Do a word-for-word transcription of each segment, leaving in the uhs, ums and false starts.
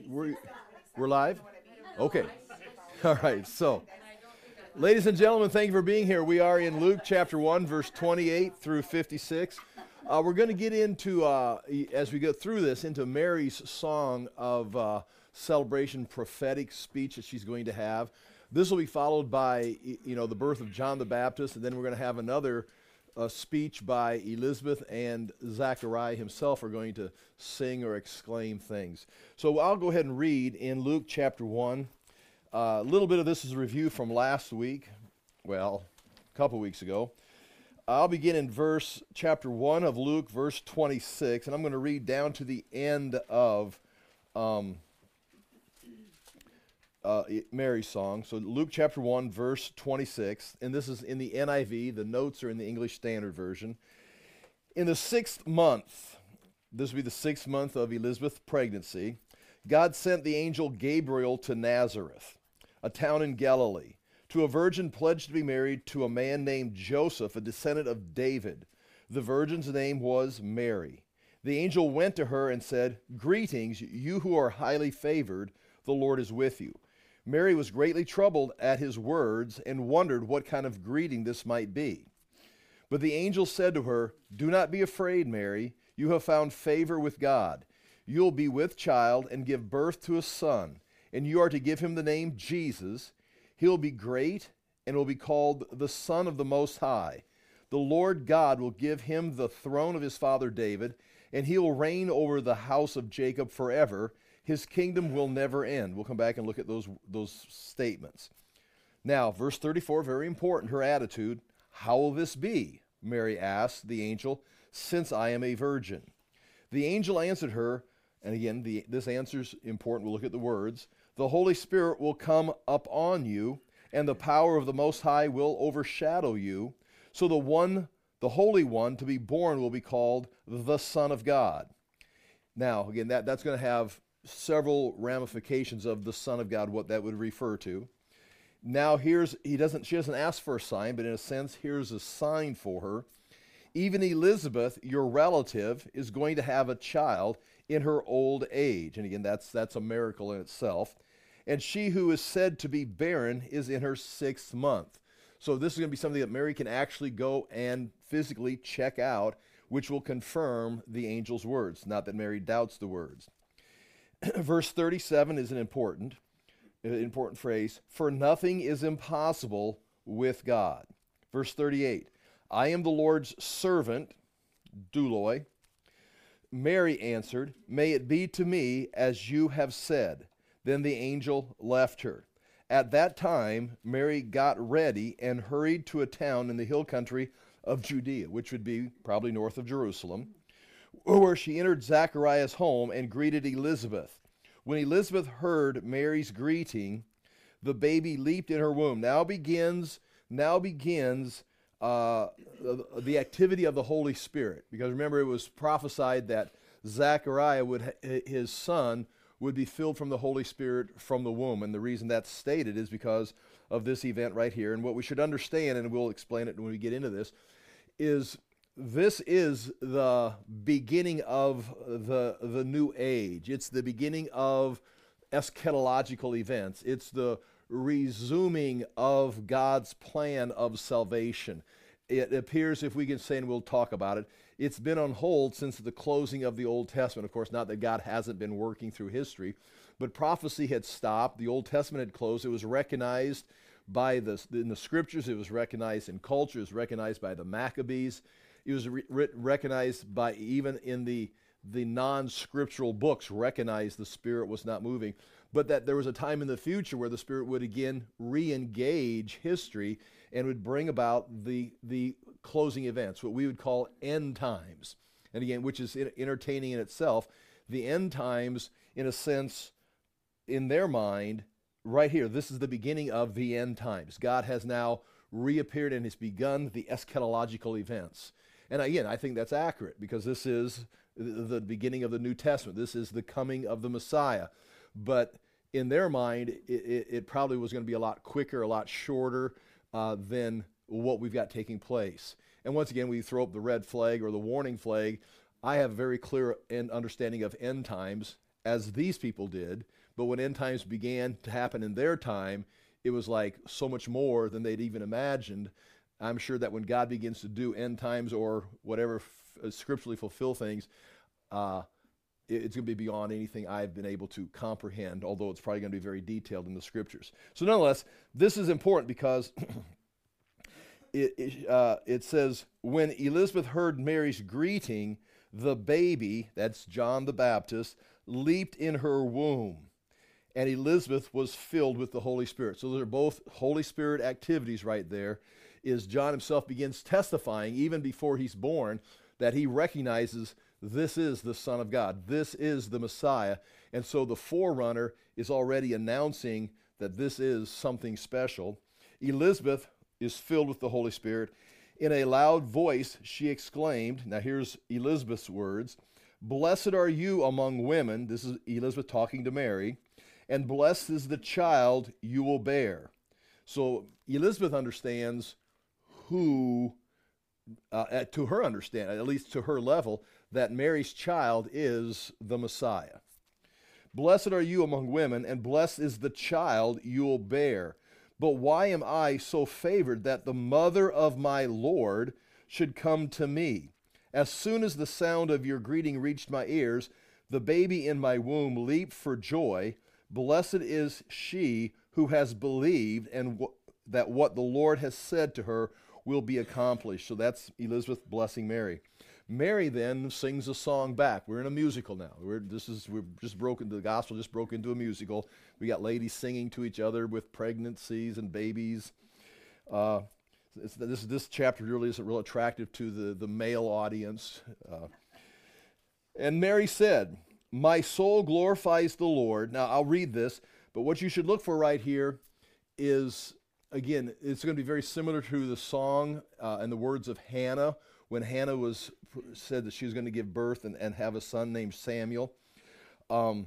we're, we're live? Okay. All right. So, ladies and gentlemen, thank you for being here. We are in Luke chapter one, verse twenty-eight through fifty-six. Uh, we're going to get into, uh, as we go through this, into Mary's song of uh, celebration, prophetic speech that she's going to have. This will be followed by, you know, the birth of John the Baptist, and then we're going to have another uh, speech by Elizabeth, and Zachariah himself are going to sing or exclaim things. So I'll go ahead and read in Luke chapter one. Uh, a little bit of this is a review from last week, well, a couple weeks ago. I'll begin in verse chapter one of Luke, verse twenty-six, and I'm going to read down to the end of um, uh, Mary's song. So Luke chapter one, verse twenty-six, and this is in the N I V. The notes are in the English Standard Version. In the sixth month, this will be the sixth month of Elizabeth's pregnancy, God sent the angel Gabriel to Nazareth, a town in Galilee, to a virgin pledged to be married to a man named Joseph, a descendant of David. The virgin's name was Mary. The angel went to her and said, "Greetings, you who are highly favored, the Lord is with you." Mary was greatly troubled at his words and wondered what kind of greeting this might be. But the angel said to her, "Do not be afraid, Mary. You have found favor with God. You will be with child and give birth to a son, and you are to give him the name Jesus. He will be great and will be called the Son of the Most High. The Lord God will give him the throne of his father David, and he will reign over the house of Jacob forever. His kingdom will never end." We'll come back and look at those, those statements. Now, verse thirty-four, very important, her attitude. "How will this be?" Mary asked the angel, "since I am a virgin." The angel answered her, and again, the, this answer is important. We'll look at the words. "The Holy Spirit will come up on you, and the power of the Most High will overshadow you. So the one, the Holy One to be born will be called the Son of God." Now, again, that, that's going to have several ramifications of the Son of God, what that would refer to. Now, here's he doesn't she doesn't ask for a sign, but in a sense, here's a sign for her. Even Elizabeth, your relative, is going to have a child in her old age. And again, that's that's a miracle in itself. And she who is said to be barren is in her sixth month. So this is going to be something that Mary can actually go and physically check out, which will confirm the angel's words. Not that Mary doubts the words. Verse thirty-seven is an important, an important phrase. "For nothing is impossible with God." Verse thirty-eight. "I am the Lord's servant," douloi. Mary answered, "May it be to me as you have said." Then the angel left her. At that time, Mary got ready and hurried to a town in the hill country of Judea, which would be probably north of Jerusalem, where she entered Zachariah's home and greeted Elizabeth. When Elizabeth heard Mary's greeting, the baby leaped in her womb. Now begins, now begins uh, the activity of the Holy Spirit. Because remember, it was prophesied that Zachariah would, his son, would be filled from the Holy Spirit from the womb. And the reason that's stated is because of this event right here. And what we should understand, and we'll explain it when we get into this, is this is the beginning of the, the new age. It's the beginning of eschatological events. It's the resuming of God's plan of salvation. It appears, if we can say, and we'll talk about it, it's been on hold since the closing of the Old Testament. Of course, not that God hasn't been working through history, but prophecy had stopped. The Old Testament had closed. It was recognized by the, in the scriptures. It was recognized in culture. It was recognized by the Maccabees. It was re- recognized by even in the, the non-scriptural books, recognized the Spirit was not moving. But that there was a time in the future where the Spirit would again re-engage history and would bring about the the closing events, what we would call end times. And again, which is entertaining in itself. The end times, in a sense, in their mind, right here, this is the beginning of the end times. God has now reappeared and has begun the eschatological events. And again, I think that's accurate because this is the beginning of the New Testament. This is the coming of the Messiah. But in their mind, it, it, it probably was going to be a lot quicker, a lot shorter uh, than what we've got taking place. And once again, we throw up the red flag or the warning flag. I have a very clear understanding of end times as these people did, but when end times began to happen in their time, it was like so much more than they'd even imagined. I'm sure that when God begins to do end times or whatever f- scripturally fulfill things, uh, it, it's going to be beyond anything I've been able to comprehend, although it's probably going to be very detailed in the scriptures. So nonetheless, this is important because it, it, uh, it says, when Elizabeth heard Mary's greeting, the baby, that's John the Baptist, leaped in her womb. And Elizabeth was filled with the Holy Spirit. So those are both Holy Spirit activities right there. Is John himself begins testifying, even before he's born, that he recognizes this is the Son of God. This is the Messiah. And so the forerunner is already announcing that this is something special. Elizabeth is filled with the Holy Spirit. In a loud voice, she exclaimed, now here's Elizabeth's words, "Blessed are you among women," this is Elizabeth talking to Mary, "and blessed is the child you will bear." So Elizabeth understands who, uh, to her understanding, at least to her level, that Mary's child is the Messiah. "Blessed are you among women, and blessed is the child you will bear. But why am I so favored that the mother of my Lord should come to me? As soon as the sound of your greeting reached my ears, the baby in my womb leaped for joy. Blessed is she who has believed, and w- that what the Lord has said to her will be accomplished." So that's Elizabeth blessing Mary. Mary then sings a song back. We're in a musical now. We're this is we're just broken. The gospel just broke into a musical. We got ladies singing to each other with pregnancies and babies. Uh, it's, this this chapter really isn't real attractive to the the male audience. Uh, and Mary said, "My soul glorifies the Lord." Now I'll read this, but what you should look for right here is, again, it's going to be very similar to the song uh, and the words of Hannah, when Hannah was said that she was going to give birth and, and have a son named Samuel. Um,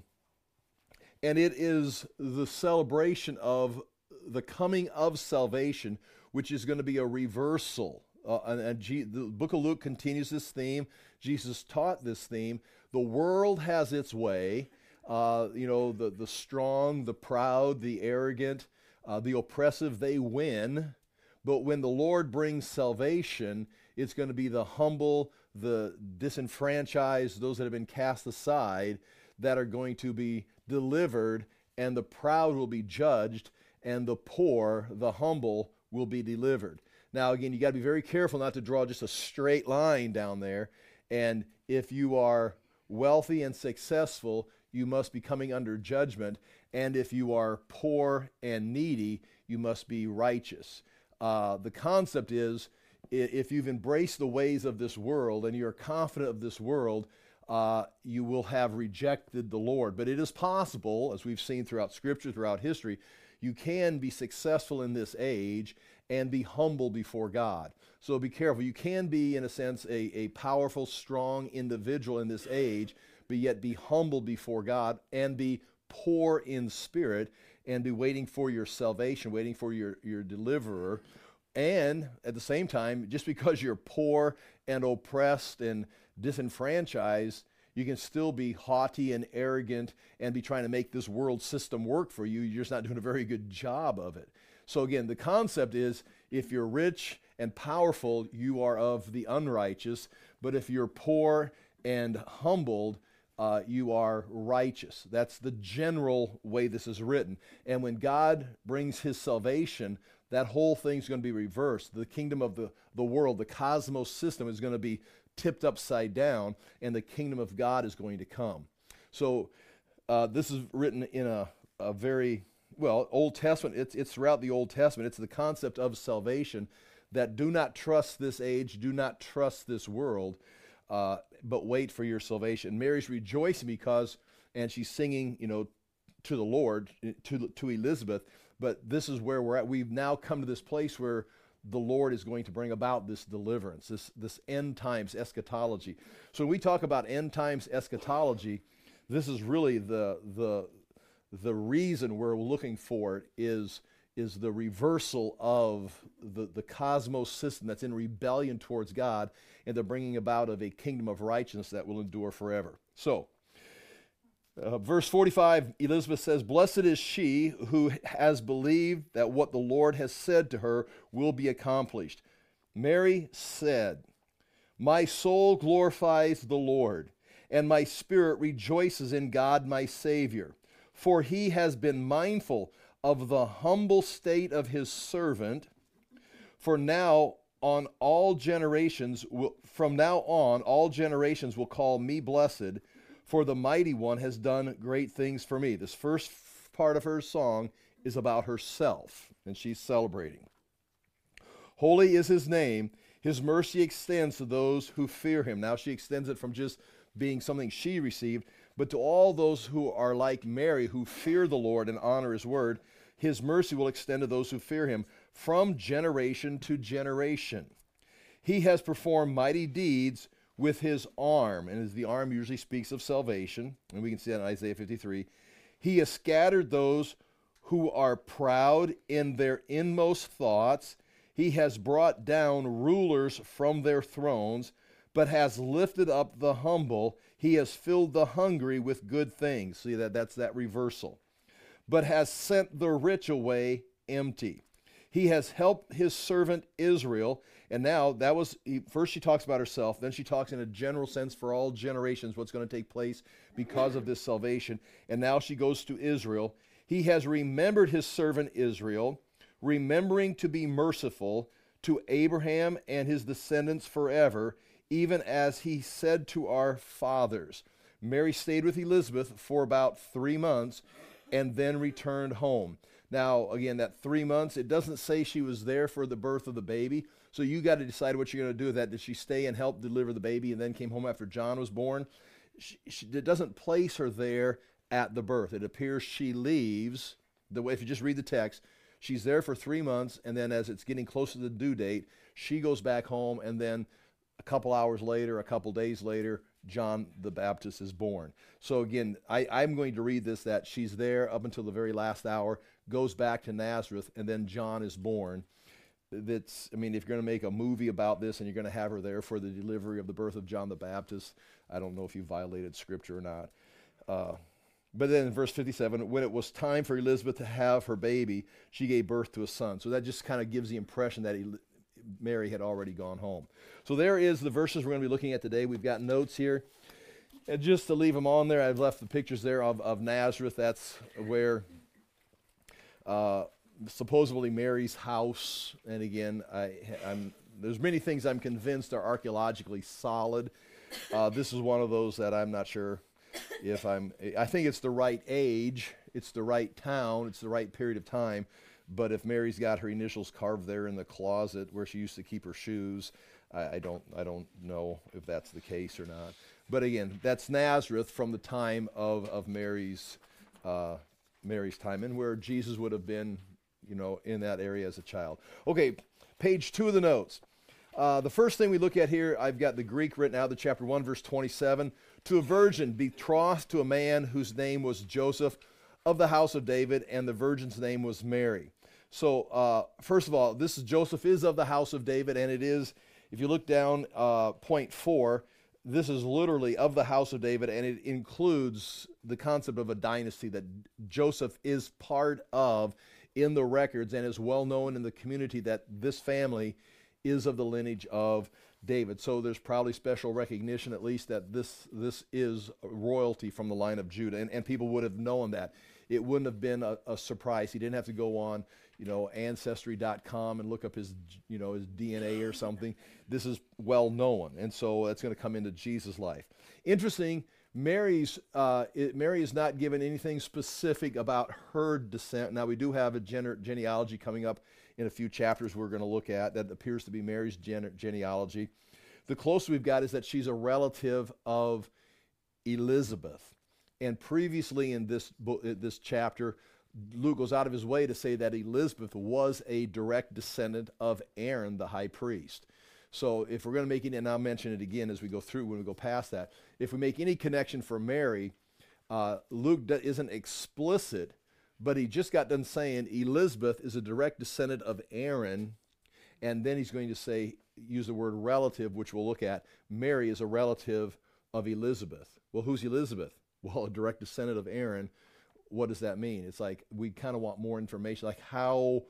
and it is the celebration of the coming of salvation, which is going to be a reversal. Uh, and and G, the book of Luke continues this theme. Jesus taught this theme. The world has its way. Uh, you know, the, the strong, the proud, the arrogant, uh, the oppressive, they win. But when the Lord brings salvation, it's going to be the humble, the disenfranchised, those that have been cast aside, that are going to be delivered, and the proud will be judged, and the poor, the humble, will be delivered. Now, again, you got to be very careful not to draw just a straight line down there. And if you are wealthy and successful, you must be coming under judgment. And if you are poor and needy, you must be righteous. Uh, the concept is, if you've embraced the ways of this world and you're confident of this world, uh, you will have rejected the Lord. But it is possible, as we've seen throughout Scripture, throughout history, you can be successful in this age and be humble before God. So be careful. You can be, in a sense, a, a powerful, strong individual in this age, but yet be humble before God and be poor in spirit and be waiting for your salvation, waiting for your, your deliverer. And at the same time, just because you're poor and oppressed and disenfranchised, you can still be haughty and arrogant and be trying to make this world system work for you. You're just not doing a very good job of it. So again, the concept is, if you're rich and powerful, you are of the unrighteous. But if you're poor and humbled, uh, you are righteous. That's the general way this is written. And when God brings his salvation, that whole thing's going to be reversed. The kingdom of the, the world, the cosmos system, is going to be tipped upside down, and the kingdom of God is going to come. So uh, this is written in a, a very, well, Old Testament. It's, it's throughout the Old Testament. It's the concept of salvation, that do not trust this age, do not trust this world, uh, but wait for your salvation. Mary's rejoicing because, and she's singing, you know, to the Lord, to, to Elizabeth, but this is where we're at. We've now come to this place where the Lord is going to bring about this deliverance, this, this end times eschatology. So when we talk about end times eschatology, this is really the, the, the reason we're looking for it is, is the reversal of the, the cosmos system that's in rebellion towards God, and the bringing about of a kingdom of righteousness that will endure forever. So Uh, verse forty-five, Elizabeth says, "Blessed is she who has believed that what the Lord has said to her will be accomplished." Mary said, "My soul glorifies the Lord, and my spirit rejoices in God my Savior, for he has been mindful of the humble state of his servant. For now on all generations will, from now on all generations will call me blessed, for the mighty one has done great things for me." This first part of her song is about herself, and she's celebrating. "Holy is his name. His mercy extends to those who fear him." Now she extends it from just being something she received, but to all those who are like Mary, who fear the Lord and honor his word. His mercy will extend to those who fear him from generation to generation. He has performed mighty deeds with his arm, and as the arm usually speaks of salvation, and we can see that in Isaiah fifty-three. He has scattered those who are proud in their inmost thoughts. He has brought down rulers from their thrones, but has lifted up the humble. He has filled the hungry with good things. See, that that's that reversal. But has sent the rich away empty. He has helped his servant Israel. And now that was, first she talks about herself, then she talks in a general sense for all generations what's going to take place because of this salvation. And now she goes to Israel. He has remembered his servant Israel, remembering to be merciful to Abraham and his descendants forever, even as he said to our fathers. Mary stayed with Elizabeth for about three months and then returned home. Now, again, that three months, it doesn't say she was there for the birth of the baby. So you got to decide what you're going to do with that. Did she stay and help deliver the baby and then came home after John was born? She, she, it doesn't place her there at the birth. It appears she leaves, the way if you just read the text, she's there for three months, and then as it's getting closer to the due date, she goes back home, and then a couple hours later, a couple days later, John the Baptist is born. So again, I, I'm going to read this, that she's there up until the very last hour, goes back to Nazareth, and then John is born. That's, I mean, if you're going to make a movie about this and you're going to have her there for the delivery of the birth of John the Baptist, I don't know if you violated Scripture or not. Uh, but then in verse fifty-seven, when it was time for Elizabeth to have her baby, she gave birth to a son. So that just kind of gives the impression that he, Mary had already gone home. So there is the verses we're going to be looking at today. We've got notes here. And just to leave them on there, I've left the pictures there of, of Nazareth. That's where uh, supposedly Mary's house. And again, I, I'm, there's many things I'm convinced are archaeologically solid. Uh, this is one of those that I'm not sure if I'm, I think it's the right age, it's the right town, it's the right period of time. But if Mary's got her initials carved there in the closet where she used to keep her shoes, I, I don't I don't know if that's the case or not. But again, that's Nazareth from the time of of Mary's uh, Mary's time, and where Jesus would have been, you know, in that area as a child. Okay, page two of the notes. Uh, the first thing we look at here, I've got the Greek written out, the chapter one, verse twenty-seven. To a virgin betrothed to a man whose name was Joseph, of the house of David, and the virgin's name was Mary. So, uh, first of all, this is Joseph is of the house of David, and it is, if you look down uh, point four, this is literally of the house of David, and it includes the concept of a dynasty that Joseph is part of in the records and is well known in the community that this family is of the lineage of David. So there's probably special recognition, at least, that this this is royalty from the line of Judah, and, and people would have known that. It wouldn't have been a, a surprise. He didn't have to go on, you know, ancestry dot com and look up his, you know, his D N A or something. This is well known, and so that's going to come into Jesus' life. Interesting, Mary's uh, it, Mary is not given anything specific about her descent. Now, we do have a gene- genealogy coming up in a few chapters we're going to look at that appears to be Mary's gene- genealogy. The closest we've got is that she's a relative of Elizabeth. And previously in this book, this chapter, Luke goes out of his way to say that Elizabeth was a direct descendant of Aaron, the high priest. So if we're going to make it, and I'll mention it again as we go through, when we go past that, if we make any connection for Mary, uh, Luke isn't explicit, but he just got done saying Elizabeth is a direct descendant of Aaron, and then he's going to say, use the word relative, which we'll look at. Mary is a relative of Elizabeth. Well, who's Elizabeth? well, a direct descendant of Aaron, what does that mean? It's like we kind of want more information, like how,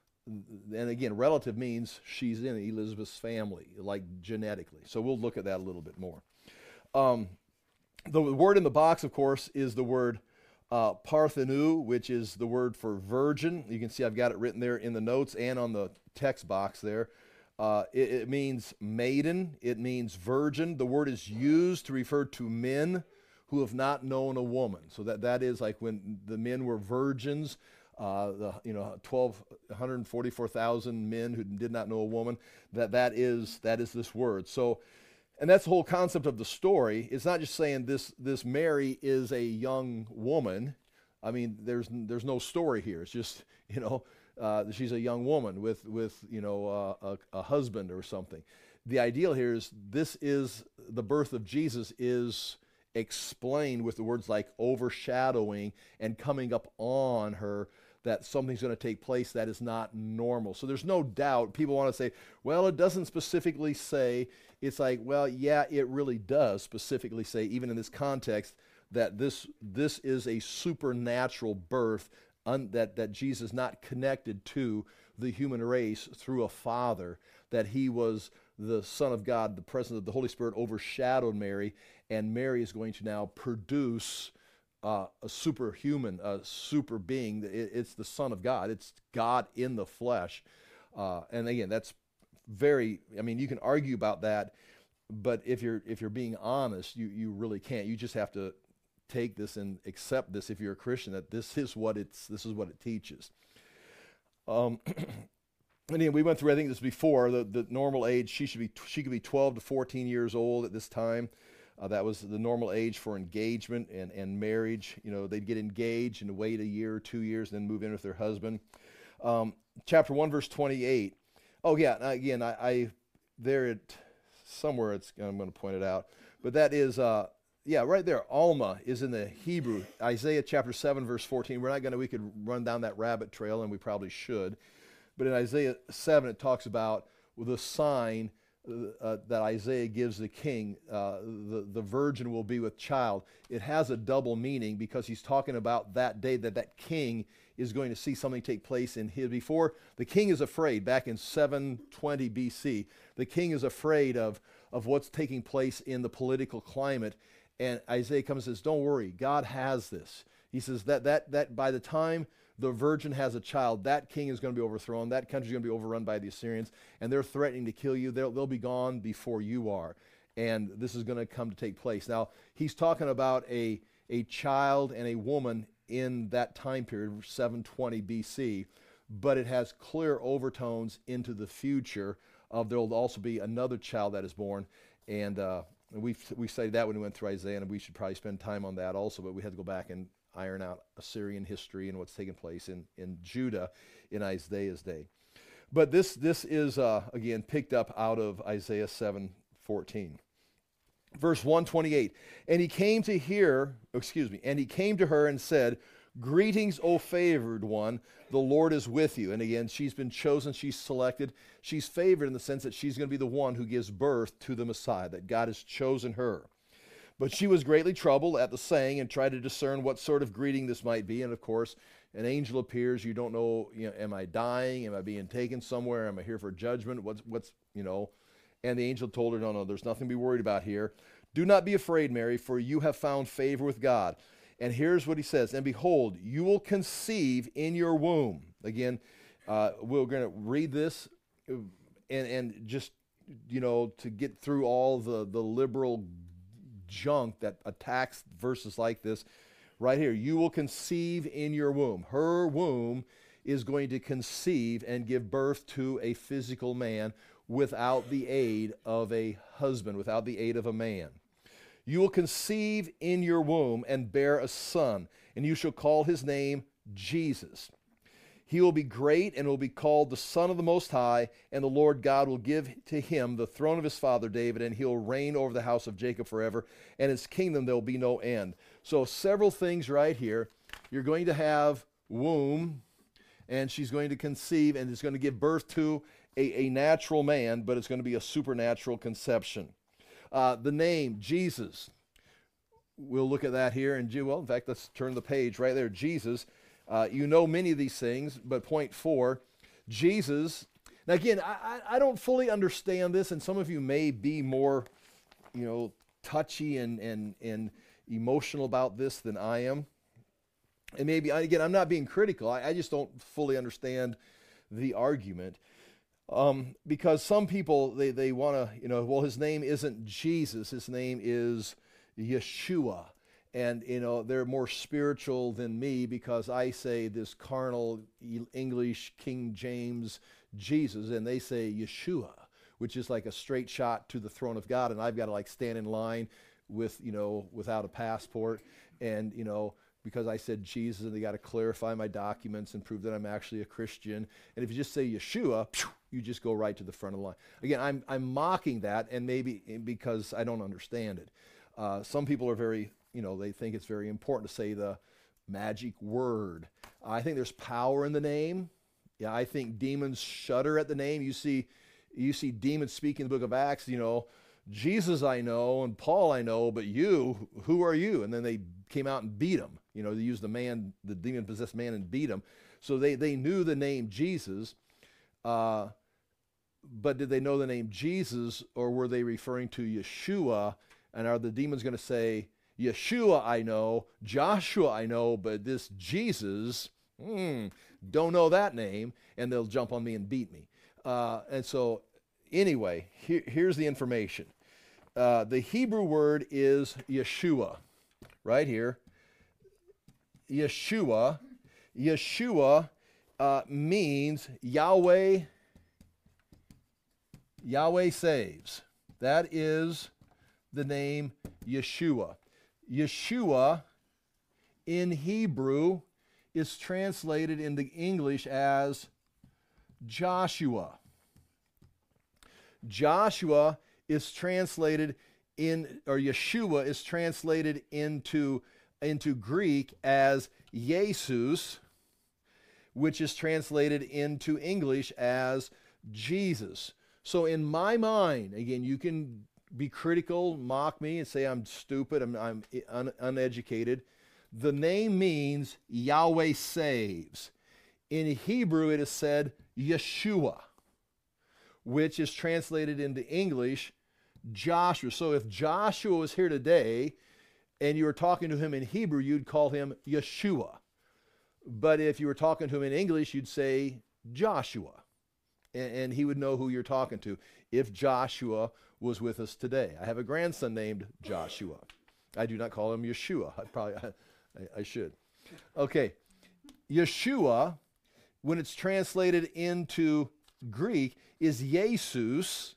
and again, relative means she's in Elizabeth's family, like genetically. So we'll look at that a little bit more. Um, the word in the box, of course, is the word uh, parthenu, which is the word for virgin. You can see I've got it written there in the notes and on the text box there. Uh, it, it means maiden. It means virgin. The word is used to refer to men who have not known a woman. So that, that is like when the men were virgins, uh, the, you know, twelve, one hundred forty-four thousand men who did not know a woman, that, that, is, that is this word. So, and that's the whole concept of the story. It's not just saying this, this Mary is a young woman. I mean, there's, there's no story here. It's just, you know, uh, she's a young woman with, with you know, uh, a, a husband or something. The ideal here is this is, the birth of Jesus is explained with the words like overshadowing and coming up on her, that something's going to take place that is not normal. So there's no doubt. People want to say, well, it doesn't specifically say. It's like, well, yeah, it really does specifically say, even in this context, that this this is a supernatural birth, un, that, that Jesus is not connected to the human race through a father, that he was the Son of God, the presence of the Holy Spirit overshadowed Mary, and Mary is going to now produce uh, a superhuman, a super being. It, it's the Son of God. It's God in the flesh. Uh, and again, that's very, I mean, you can argue about that, but if you're if you're being honest, you, you really can't. You just have to take this and accept this if you're a Christian, that this is what it's this is what it teaches. Um, and again, we went through, I think this before, the, the normal age, she should be she could be twelve to fourteen years old at this time. Uh, that was the normal age for engagement and, and marriage. You know, they'd get engaged and wait a year or two years and then move in with their husband. Um, chapter one, verse twenty-eight. Oh, yeah, again, I, I there it, somewhere it's, I'm going to point it out. But that is, uh, yeah, right there, Alma is in the Hebrew. Isaiah chapter seven, verse fourteen. We're not going to, we could run down that rabbit trail, and we probably should. But in Isaiah seven, it talks about the sign uh, that Isaiah gives the king. Uh, the, the virgin will be with child. It has a double meaning because he's talking about that day that that king is going to see something take place in his, before the king is afraid, back in seven twenty B C, the king is afraid of, of what's taking place in the political climate. And Isaiah comes and says, don't worry, God has this. He says that that that by the time the virgin has a child, that king is going to be overthrown, that country is going to be overrun by the Assyrians, and they're threatening to kill you. They'll, they'll be gone before you are. And this is going to come to take place. Now, he's talking about a, a child and a woman in that time period, seven twenty B C, but it has clear overtones into the future of there will also be another child that is born. And uh, we we studied that when we went through Isaiah, and we should probably spend time on that also, but we had to go back and iron out Assyrian history and what's taking place in, in Judah in Isaiah's day. But this this is, uh, again, picked up out of Isaiah seven fourteen. Verse one twenty-eight, and he came to hear, excuse me, and he came to her and said, greetings, O favored one, the Lord is with you. And again, she's been chosen, she's selected. She's favored in the sense that she's going to be the one who gives birth to the Messiah, that God has chosen her. But she was greatly troubled at the saying and tried to discern what sort of greeting this might be. And of course, an angel appears. You don't know, you know, am I dying? Am I being taken somewhere? Am I here for judgment? What's, what's, you know, and the angel told her, no, no, there's nothing to be worried about here. Do not be afraid, Mary, for you have found favor with God. And here's what he says, and behold, you will conceive in your womb. Again, uh, we're going to read this and, and just, you know, to get through all the, the liberal junk that attacks verses like this. Right here, you will conceive in your womb. Her womb is going to conceive and give birth to a physical man without the aid of a husband, without the aid of a man. You will conceive in your womb and bear a son, and you shall call his name Jesus. He will be great and will be called the Son of the Most High, and the Lord God will give to him the throne of his father David, and he'll reign over the house of Jacob forever, and his kingdom there will be no end. So several things right here. You're going to have womb, and she's going to conceive, and it's going to give birth to a, a natural man, but it's going to be a supernatural conception. Uh, the name, Jesus. we'll look at that here. And, well, in fact, let's turn the page right there. Jesus, uh, you know many of these things, but point four, Jesus. Now, again, I, I don't fully understand this, and some of you may be more, you know, touchy and, and, and emotional about this than I am. And maybe, again, I'm not being critical. I, I just don't fully understand the argument. Um, because some people, they, they want to, you know, well, his name isn't Jesus. His name is Yeshua. And, you know, they're more spiritual than me because I say this carnal English King James Jesus, and they say Yeshua, which is like a straight shot to the throne of God. And I've got to like stand in line with, you know, without a passport. And, you know, because I said Jesus, and they got to clarify my documents and prove that I'm actually a Christian. And if you just say Yeshua, you just go right to the front of the line. Again, I'm, I'm mocking that, and maybe because I don't understand it. Uh, some people are very, you know, they think it's very important to say the magic word. I think there's power in the name. Yeah, I think demons shudder at the name. You see, you see demons speak in the book of Acts, you know, Jesus I know and Paul I know, but you, who are you? And then they came out and beat him. You know, they used the man, the demon-possessed man, and beat him. So they, they knew the name Jesus, uh, but did they know the name Jesus, or were they referring to Yeshua? And are the demons going to say, Yeshua I know, Joshua I know, but this Jesus, hmm, don't know that name, and they'll jump on me and beat me. Uh, and so anyway, here, here's the information. Uh, the Hebrew word is Yeshua, right here. Yeshua. Yeshua uh, means Yahweh, Yahweh saves. That is the name Yeshua. Yeshua in Hebrew is translated into English as Joshua. Joshua is translated in, or Yeshua is translated into, into Greek as Jesus, which is translated into English as Jesus. So in my mind, again, you can be critical, mock me, and say I'm stupid, I'm, I'm un, uneducated. The name means Yahweh saves. In Hebrew, it is said Yeshua, which is translated into English Joshua. So if Joshua was here today and you were talking to him in Hebrew, you'd call him Yeshua. But if you were talking to him in English, you'd say Joshua. And, and he would know who you're talking to if Joshua was with us today. I have a grandson named Joshua. I do not call him Yeshua. I probably, I, I should. Okay. Yeshua, when it's translated into Greek, is Jesus,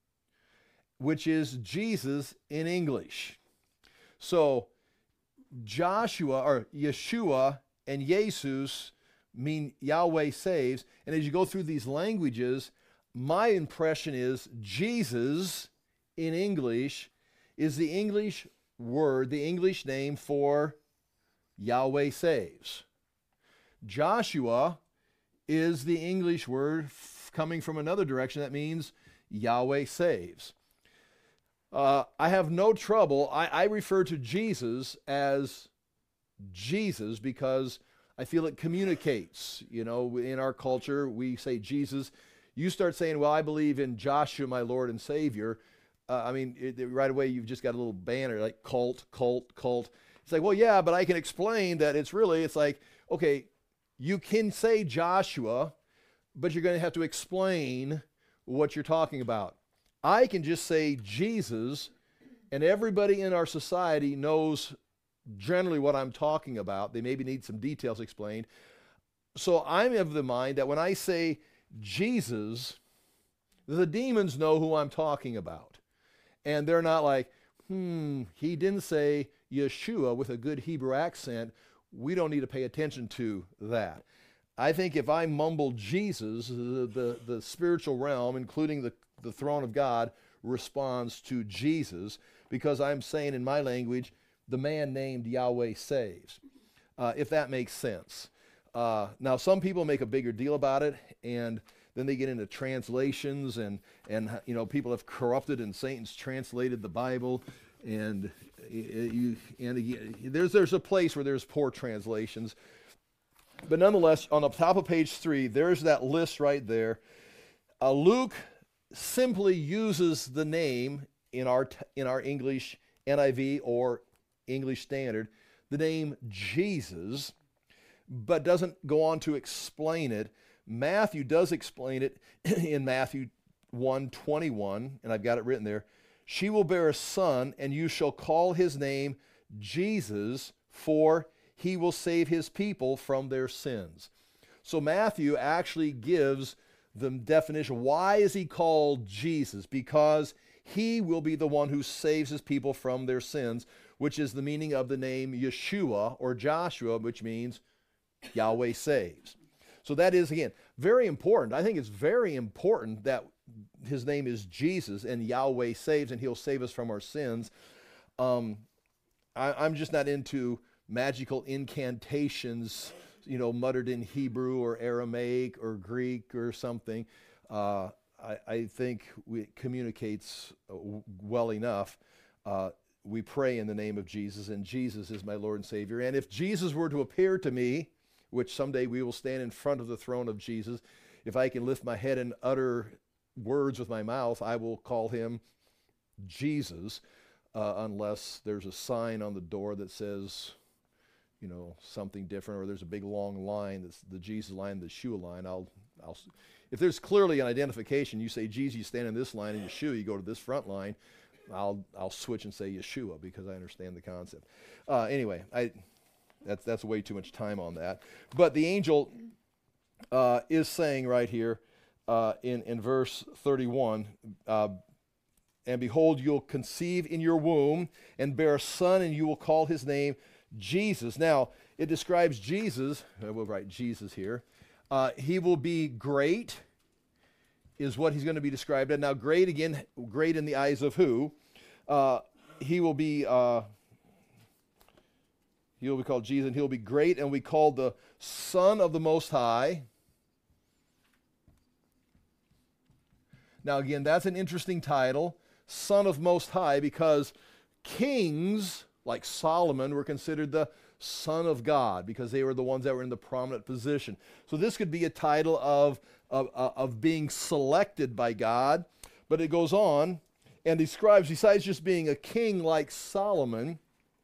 which is Jesus in English. So Joshua, or Yeshua, and Jesus mean Yahweh saves. And as you go through these languages, my impression is Jesus in English is the English word, the English name for Yahweh saves. Joshua is the English word f- coming from another direction that means Yahweh saves. Uh, I have no trouble. I, I refer to Jesus as Jesus because I feel it communicates. You know, in our culture, we say Jesus. You start saying, well, I believe in Joshua, my Lord and Savior. Uh, I mean, it, it, right away, you've just got a little banner like cult, cult, cult. It's like, well, yeah, but I can explain that it's really, it's like, okay, you can say Joshua, but you're going to have to explain what you're talking about. I can just say Jesus, and everybody in our society knows generally what I'm talking about. They maybe need some details explained. So I'm of the mind that when I say Jesus, the demons know who I'm talking about. And they're not like, hmm, he didn't say Yeshua with a good Hebrew accent. We don't need to pay attention to that. I think if I mumble Jesus, the, the, the spiritual realm, including the, the throne of God, responds to Jesus, because I'm saying in my language, the man named Yahweh saves, uh, if that makes sense. Uh, now, some people make a bigger deal about it, and then they get into translations, and, and you know, people have corrupted, and Satan's translated the Bible. And you, and again, there's there's a place where there's poor translations, but nonetheless, on the top of page three, there's that list right there. Uh, Luke simply uses the name in our in our English N I V or English Standard, the name Jesus, but doesn't go on to explain it. Matthew does explain it in Matthew one twenty-one, and I've got it written there. She will bear a son, and you shall call his name Jesus, for he will save his people from their sins. So Matthew actually gives the definition. Why is he called Jesus? Because he will be the one who saves his people from their sins, which is the meaning of the name Yeshua or Joshua, which means Yahweh saves. So that is, again, very important. I think it's very important that his name is Jesus and Yahweh saves, and he'll save us from our sins. Um, I, I'm just not into magical incantations, you know, muttered in Hebrew or Aramaic or Greek or something. Uh, I, I think it communicates well enough. Uh, we pray in the name of Jesus, and Jesus is my Lord and Savior. And if Jesus were to appear to me, which someday we will stand in front of the throne of Jesus, if I can lift my head and utter words with my mouth, I will call him Jesus, uh, unless there's a sign on the door that says, you know, something different, or there's a big long line that's the Jesus line, the Yeshua line. I'll, I'll. If there's clearly an identification, you say Jesus, you stand in this line, and Yeshua, you go to this front line. I'll, I'll switch and say Yeshua because I understand the concept. Uh, anyway, I, that's that's way too much time on that. But the angel uh, is saying right here uh, in in verse thirty-one. Uh, and behold, you'll conceive in your womb and bear a son, and you will call his name Jesus. Now, it describes Jesus, we'll write Jesus here. Uh, he will be great, is what he's going to be described as. Now, great, again, great in the eyes of who? Uh, he will be, uh, he will be called Jesus, and he'll be great, and we called the Son of the Most High. Now, again, that's an interesting title, Son of Most High, because kings like Solomon were considered the son of God because they were the ones that were in the prominent position. So this could be a title of, of, of being selected by God. But it goes on and describes, besides just being a king like Solomon,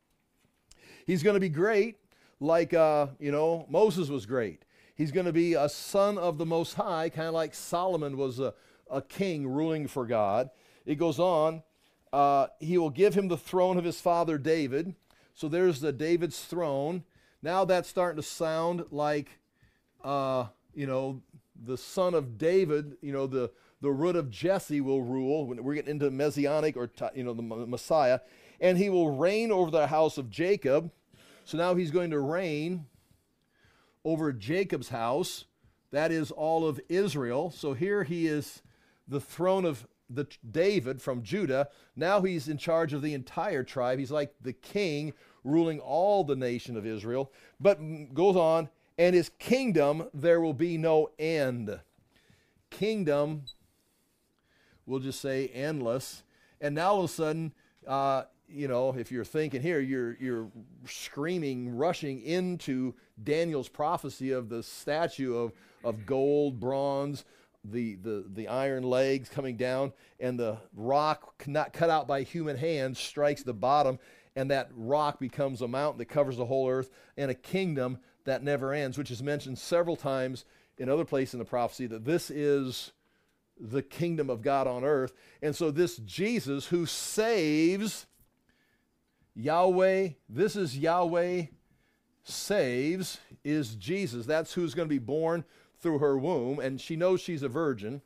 he's going to be great like, uh, you know, Moses was great. He's going to be a son of the Most High, kind of like Solomon was a, a king ruling for God. It goes on. Uh, he will give him the throne of his father David. So there's the David's throne. Now that's starting to sound like, uh, you know, the son of David, you know, the, the root of Jesse will rule. When we're getting into Messianic or, you know, the Messiah. And he will reign over the house of Jacob. So now he's going to reign over Jacob's house. That is all of Israel. So here he is, the throne of the David from Judah. Now he's in charge of the entire tribe. He's like the king ruling all the nation of Israel. But goes on, and his kingdom there will be no end. Kingdom, we'll just say endless. And now all of a sudden, uh, you know, if you're thinking here, you're you're screaming, rushing into Daniel's prophecy of the statue of, of gold, bronze, the, the, the iron legs coming down, and the rock not cut out by human hands strikes the bottom, and that rock becomes a mountain that covers the whole earth, and a kingdom that never ends, which is mentioned several times in other places in the prophecy, that this is the kingdom of God on earth. And so this Jesus who saves, Yahweh, this is Yahweh saves, is Jesus. That's who's going to be born through her womb, and she knows she's a virgin.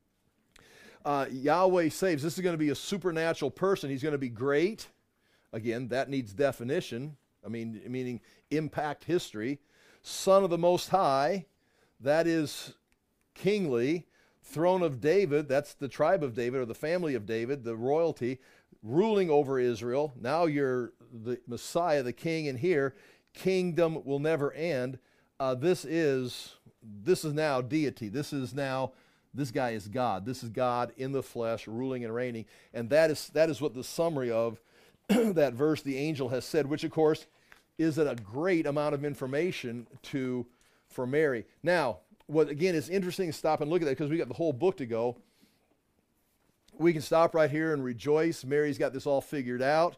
Uh, Yahweh saves. This is going to be a supernatural person. He's going to be great. Again, that needs definition. I mean, meaning impact history. Son of the Most High. That is kingly. Throne of David. That's the tribe of David or the family of David, the royalty, ruling over Israel. Now you're the Messiah, the king, and here, kingdom will never end. Uh, this is... This is now deity. This is now, this guy is God. This is God in the flesh, ruling and reigning. And that is that is what the summary of that verse, the angel has said, which of course is a great amount of information to for Mary. Now, what again is interesting to stop and look at that because we got the whole book to go. We can stop right here and rejoice. Mary's got this all figured out.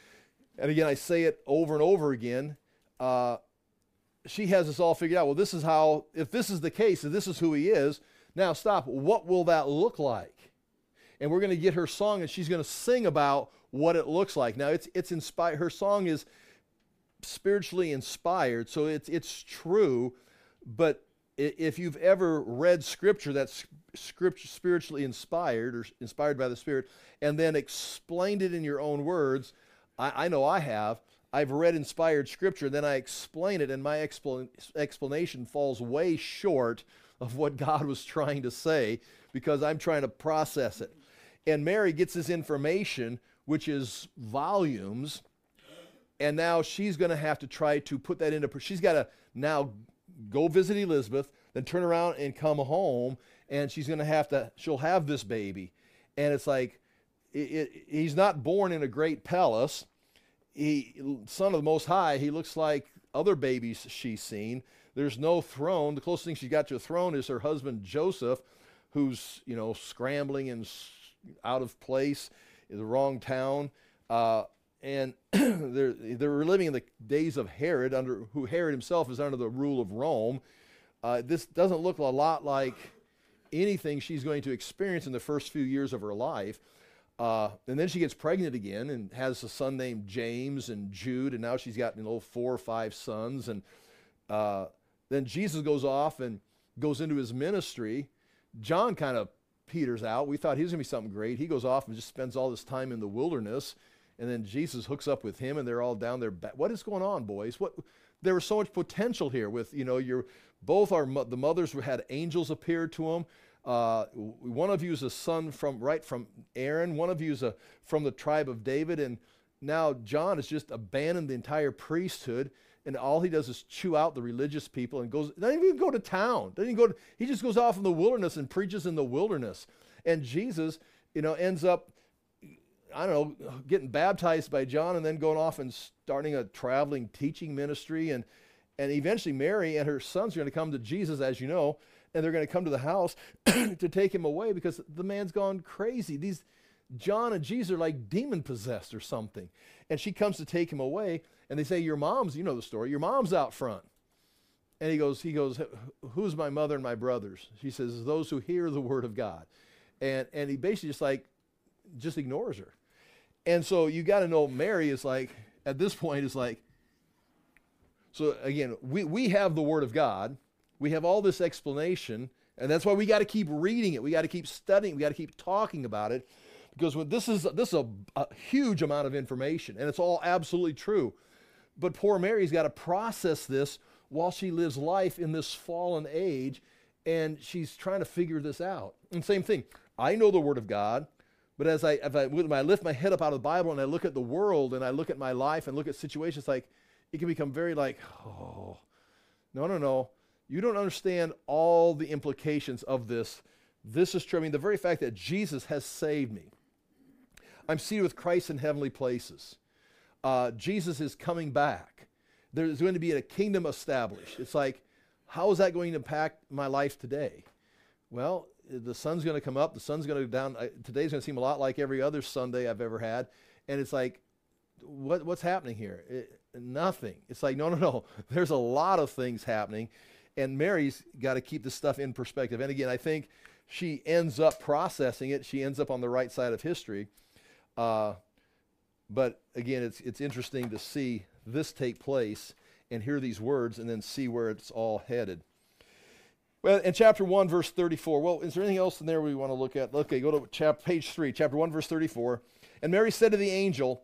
And again, I say it over and over again. Uh, she has this all figured out. Well, this is how, if this is the case, if this is who he is, now stop. What will that look like? And we're going to get her song, and she's going to sing about what it looks like. Now, it's it's inspired. Her song is spiritually inspired, so it's it's true. But if you've ever read scripture that's scripture spiritually inspired or inspired by the Spirit, and then explained it in your own words, I, I know I have. I've read inspired scripture, then I explain it, and my expl- explanation falls way short of what God was trying to say because I'm trying to process it. And Mary gets this information, which is volumes, and now she's going to have to try to put that into, she's got to now go visit Elizabeth, then turn around and come home, and she's going to have to, she'll have this baby. And it's like, it, it, he's not born in a great palace. He, son of the Most High, he looks like other babies she's seen. There's no throne. The closest thing she got to a throne is her husband Joseph, who's, you know, scrambling and out of place in the wrong town. Uh, and they're, they're living in the days of Herod, under who Herod himself is under the rule of Rome. Uh, this doesn't look a lot like anything she's going to experience in the first few years of her life. Uh, and then she gets pregnant again and has a son named James and Jude, and now she's got, you know, four or five sons. And uh, then Jesus goes off and goes into his ministry. John kind of peters out. We thought he was going to be something great. He goes off and just spends all this time in the wilderness, and then Jesus hooks up with him, and they're all down there. Ba- what is going on, boys? What? There was so much potential here with, you know, your both our the mothers had angels appear to them. Uh, one of you is a son from right from Aaron. One of you is a, from the tribe of David. And now John has just abandoned the entire priesthood, and all he does is chew out the religious people and goes, doesn't even go to town. Doesn't even go to, he just goes off in the wilderness and preaches in the wilderness. And Jesus, you know, ends up, I don't know, getting baptized by John and then going off and starting a traveling teaching ministry. And, and eventually Mary and her sons are going to come to Jesus, as you know, and they're going to come to the house to take him away because the man's gone crazy. These John and Jesus are like demon possessed or something. And she comes to take him away, and they say, your mom's, you know the story, your mom's out front. And he goes, he goes, who's my mother and my brothers? She says, those who hear the word of God. And and he basically just like, just ignores her. And so you got to know Mary is like, at this point is like, so again, we, we have the word of God. We have all this explanation, and that's why we got to keep reading it. We got to keep studying. We got to keep talking about it, because when this is this is a, a huge amount of information, and it's all absolutely true. But poor Mary's got to process this while she lives life in this fallen age, and she's trying to figure this out. And same thing, I know the Word of God, but as I, if I when I lift my head up out of the Bible and I look at the world and I look at my life and look at situations, like it can become very like, oh, no, no, no. You don't understand all the implications of this. This is true. I mean, the very fact that Jesus has saved me. I'm seated with Christ in heavenly places. Uh, Jesus is coming back. There's going to be a kingdom established. It's like, how is that going to impact my life today? Well, the sun's going to come up. The sun's going to go down. I, today's going to seem a lot like every other Sunday I've ever had. And it's like, what, what's happening here? It, nothing. It's like, no, no, no. There's a lot of things happening. And Mary's got to keep this stuff in perspective. And again, I think she ends up processing it. She ends up on the right side of history. Uh, but again, it's it's interesting to see this take place and hear these words and then see where it's all headed. Well, in chapter one, verse thirty-four, well, is there anything else in there we want to look at? Okay, go to chap- page three, chapter one, verse thirty-four. And Mary said to the angel,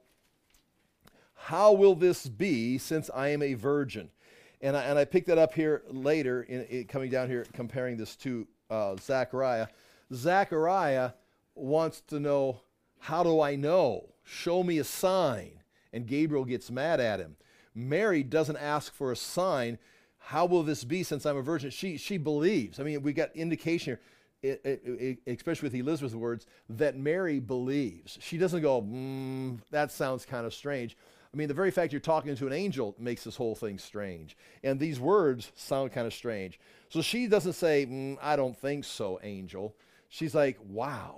how will this be since I am a virgin? And I, and I picked that up here later, in, in coming down here, comparing this to uh, Zechariah. Zechariah wants to know, how do I know? Show me a sign. And Gabriel gets mad at him. Mary doesn't ask for a sign. How will this be since I'm a virgin? She she believes. I mean, we got indication here. it, it, it, especially with Elizabeth's words, that Mary believes. She doesn't go, mm, that sounds kind of strange. I mean, the very fact you're talking to an angel makes this whole thing strange. And these words sound kind of strange. So she doesn't say, mm, I don't think so, angel. She's like, wow.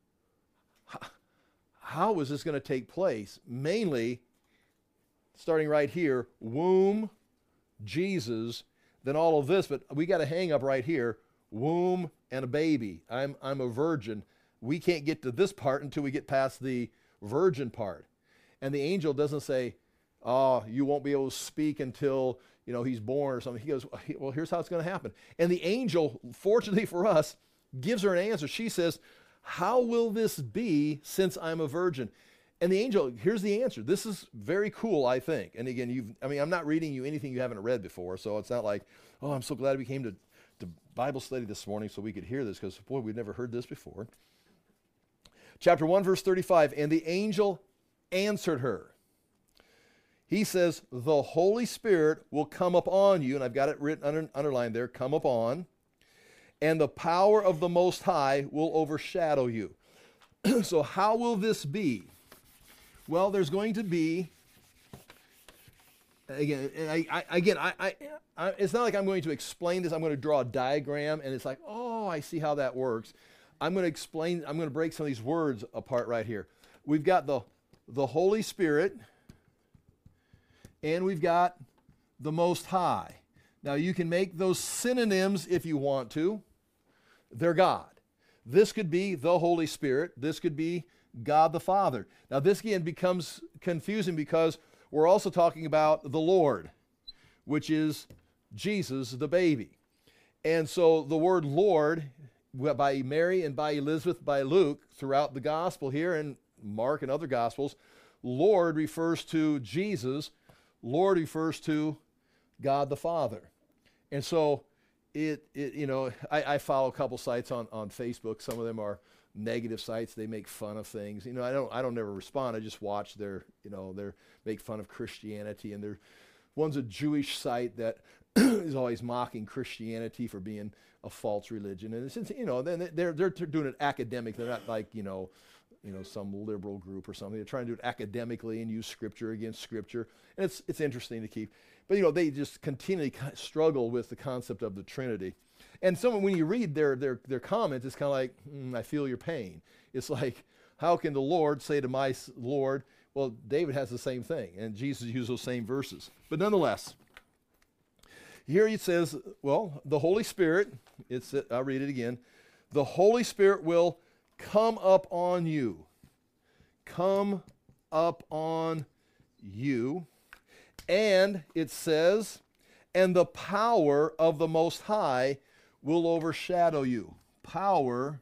How is this going to take place? Mainly, starting right here, womb, Jesus, then all of this. But we got a hang up right here, womb and a baby. I'm, I'm a virgin. We can't get to this part until we get past the virgin part. And the angel doesn't say, oh, you won't be able to speak until, you know, he's born or something. He goes, well, here's how it's going to happen. And the angel, fortunately for us, gives her an answer. She says, how will this be since I'm a virgin? And the angel, here's the answer. This is very cool, I think. And again, you've, I mean, I'm not reading you anything you haven't read before, so it's not like, oh, I'm so glad we came to, to Bible study this morning so we could hear this, because, boy, we've never heard this before. Chapter one, verse thirty-five, and the angel answered her. He says, the Holy Spirit will come upon you, and I've got it written under, underlined there, come upon, and the power of the Most High will overshadow you. So how will this be? Well, there's going to be, again, I, I, again, I, I, I, it's not like I'm going to explain this. I'm going to draw a diagram, and it's like, oh, I see how that works. I'm going to explain, I'm going to break some of these words apart right here. We've got the the Holy Spirit, and we've got the Most High. Now, you can make those synonyms if you want to. They're God. This could be the Holy Spirit. This could be God the Father. Now, this again becomes confusing because we're also talking about the Lord, which is Jesus, the baby. And so the word Lord, by Mary and by Elizabeth, by Luke, throughout the gospel here, and Mark and other Gospels, Lord refers to Jesus. Lord refers to God the Father. And so, it, it you know, I, I follow a couple sites on, on Facebook. Some of them are negative sites. They make fun of things. You know, I don't I don't never respond. I just watch their, you know, their make fun of Christianity. And there, one's a Jewish site that is always mocking Christianity for being a false religion. And it's, you know, then they're they're doing it academic. They're not like, you know, you know, some liberal group or something. They're trying to do it academically and use scripture against scripture. And it's it's interesting to keep. But, you know, they just continually struggle with the concept of the Trinity. And someone, when you read their their their comments, it's kind of like, mm, I feel your pain. It's like, how can the Lord say to my Lord, well, David has the same thing. And Jesus used those same verses. But nonetheless, here it says, well, the Holy Spirit, it's I'll read it again. The Holy Spirit will come up on you. Come up on you. And it says, and the power of the Most High will overshadow you. Power,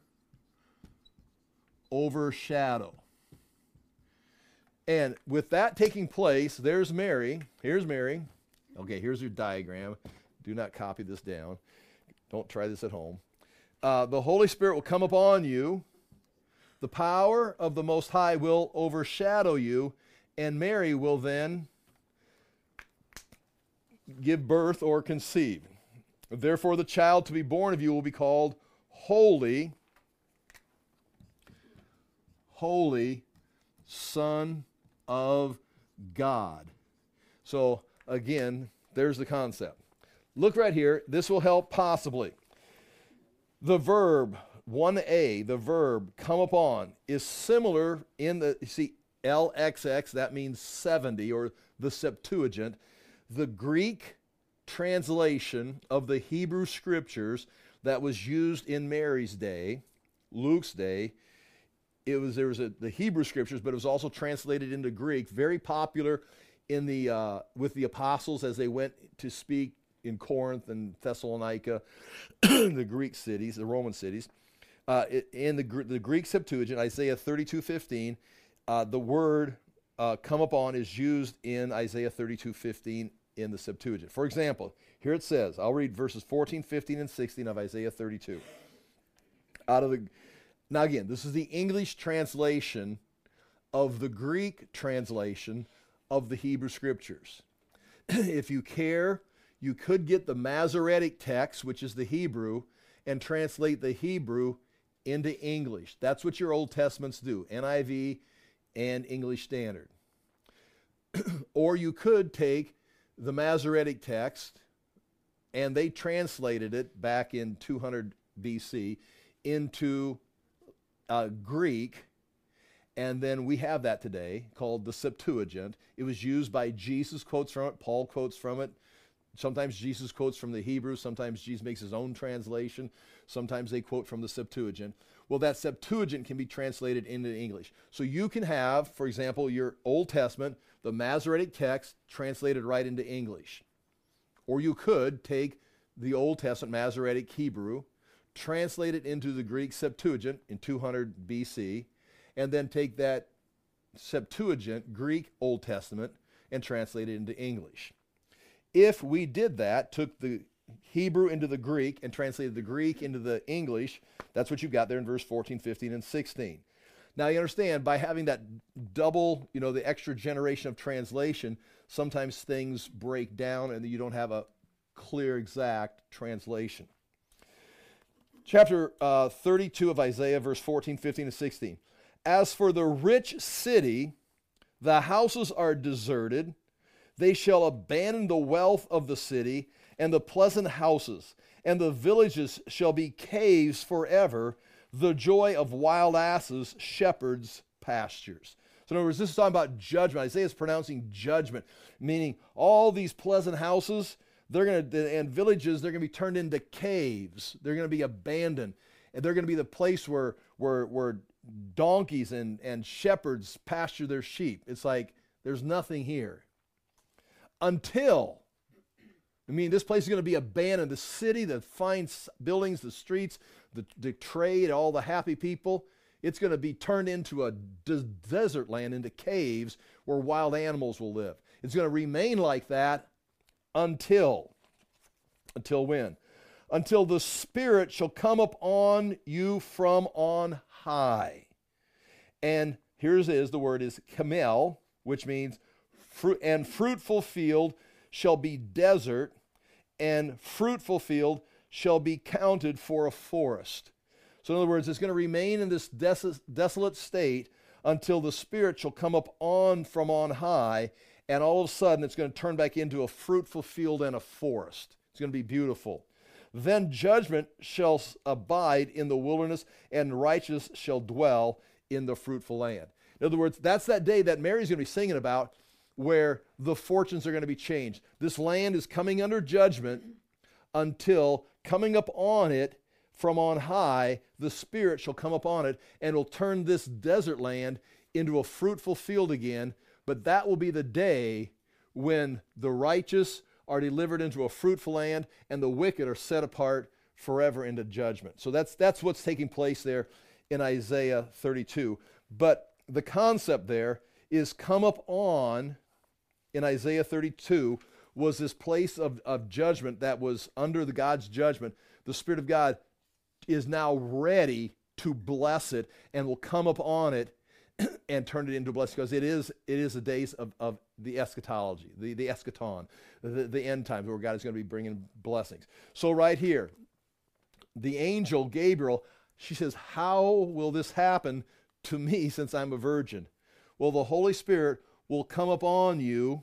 overshadow. And with that taking place, there's Mary. Here's Mary. Okay, here's your diagram. Do not copy this down. Don't try this at home. Uh, the Holy Spirit will come upon you. The power of the Most High will overshadow you, and Mary will then give birth or conceive. Therefore, the child to be born of you will be called Holy, Holy Son of God. So, again, there's the concept. Look right here. This will help possibly. The verb, one A, the verb, come upon, is similar in the, you see, L X X, that means seventy, or the Septuagint. The Greek translation of the Hebrew Scriptures that was used in Mary's day, Luke's day, it was there was a, the Hebrew Scriptures, but it was also translated into Greek, very popular in the uh, with the apostles as they went to speak in Corinth and Thessalonica, the Greek cities, the Roman cities. Uh, in the, the Greek Septuagint, Isaiah thirty-two fifteen, uh, the word uh, come upon is used in Isaiah thirty-two fifteen in the Septuagint. For example, here it says, I'll read verses fourteen, fifteen, and sixteen of Isaiah thirty-two. Out of the, now again, this is the English translation of the Greek translation of the Hebrew Scriptures. If you care, you could get the Masoretic text, which is the Hebrew, and translate the Hebrew into English. That's what your Old Testaments do, N I V and English Standard. Or you could take the Masoretic text, and they translated it back in two hundred B C into uh, Greek, and then we have that today called the Septuagint. It was used by Jesus, quotes from it, Paul quotes from it. Sometimes Jesus quotes from the Hebrew, sometimes Jesus makes his own translation, sometimes they quote from the Septuagint. Well, that Septuagint can be translated into English. So you can have, for example, your Old Testament, the Masoretic text, translated right into English. Or you could take the Old Testament Masoretic Hebrew, translate it into the Greek Septuagint in two hundred B C, and then take that Septuagint, Greek Old Testament, and translate it into English. If we did that, took the Hebrew into the Greek and translated the Greek into the English, that's what you've got there in verse fourteen, fifteen, and sixteen. Now you understand, by having that double, you know, the extra generation of translation, sometimes things break down and you don't have a clear, exact translation. Chapter uh, thirty-two of Isaiah, verse fourteen, fifteen, and sixteen. As for the rich city, the houses are deserted. They shall abandon the wealth of the city and the pleasant houses, and the villages shall be caves forever, the joy of wild asses, shepherds' pastures. So in other words, this is talking about judgment. Isaiah is pronouncing judgment, meaning all these pleasant houses, they're going to, and villages, they're going to be turned into caves. They're going to be abandoned. And they're going to be the place where, where, where donkeys and, and shepherds pasture their sheep. It's like there's nothing here. Until, I mean, this place is going to be abandoned. The city, the fine buildings, the streets, the, the trade, all the happy people, it's going to be turned into a des- desert land, into caves where wild animals will live. It's going to remain like that until, until when? Until the Spirit shall come upon you from on high. And here's is, the word is kamel, which means fruit, and fruitful field shall be desert, and fruitful field shall be counted for a forest. So in other words, it's going to remain in this des- desolate state until the Spirit shall come up on from on high, and all of a sudden it's going to turn back into a fruitful field and a forest. It's going to be beautiful. Then judgment shall abide in the wilderness, and righteous shall dwell in the fruitful land. In other words, that's that day that Mary's going to be singing about, where the fortunes are going to be changed. This land is coming under judgment until coming up on it from on high, the Spirit shall come upon it and will turn this desert land into a fruitful field again. But that will be the day when the righteous are delivered into a fruitful land and the wicked are set apart forever into judgment. So that's that's what's taking place there in Isaiah thirty-two. But the concept there is come up on, in Isaiah thirty-two, was this place of, of judgment that was under the God's judgment. The Spirit of God is now ready to bless it and will come up on it and turn it into a blessing, because it is it is the days of, of the eschatology, the, the eschaton, the, the end times where God is going to be bringing blessings. So right here, the angel Gabriel, she says, how will this happen to me since I'm a virgin? Well, the Holy Spirit will come upon you,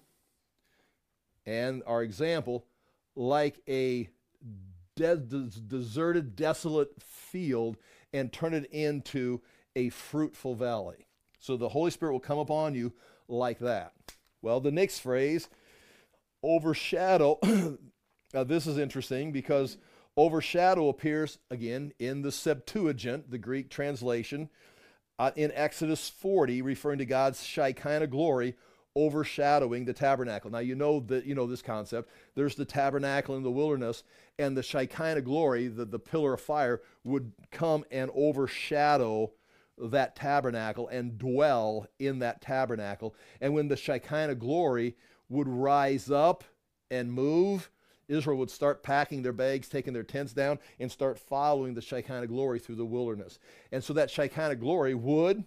and our example, like a de- des- deserted, desolate field, and turn it into a fruitful valley. So the Holy Spirit will come upon you like that. Well, the next phrase, overshadow, now this is interesting because overshadow appears, again, in the Septuagint, the Greek translation, uh, in Exodus forty, referring to God's Shekinah glory overshadowing the tabernacle. Now, you know that you know this concept. There's the tabernacle in the wilderness, and the Shekinah glory, the, the pillar of fire, would come and overshadow that tabernacle and dwell in that tabernacle. And when the Shekinah glory would rise up and move, Israel would start packing their bags, taking their tents down, and start following the Shekinah glory through the wilderness. And so that Shekinah glory would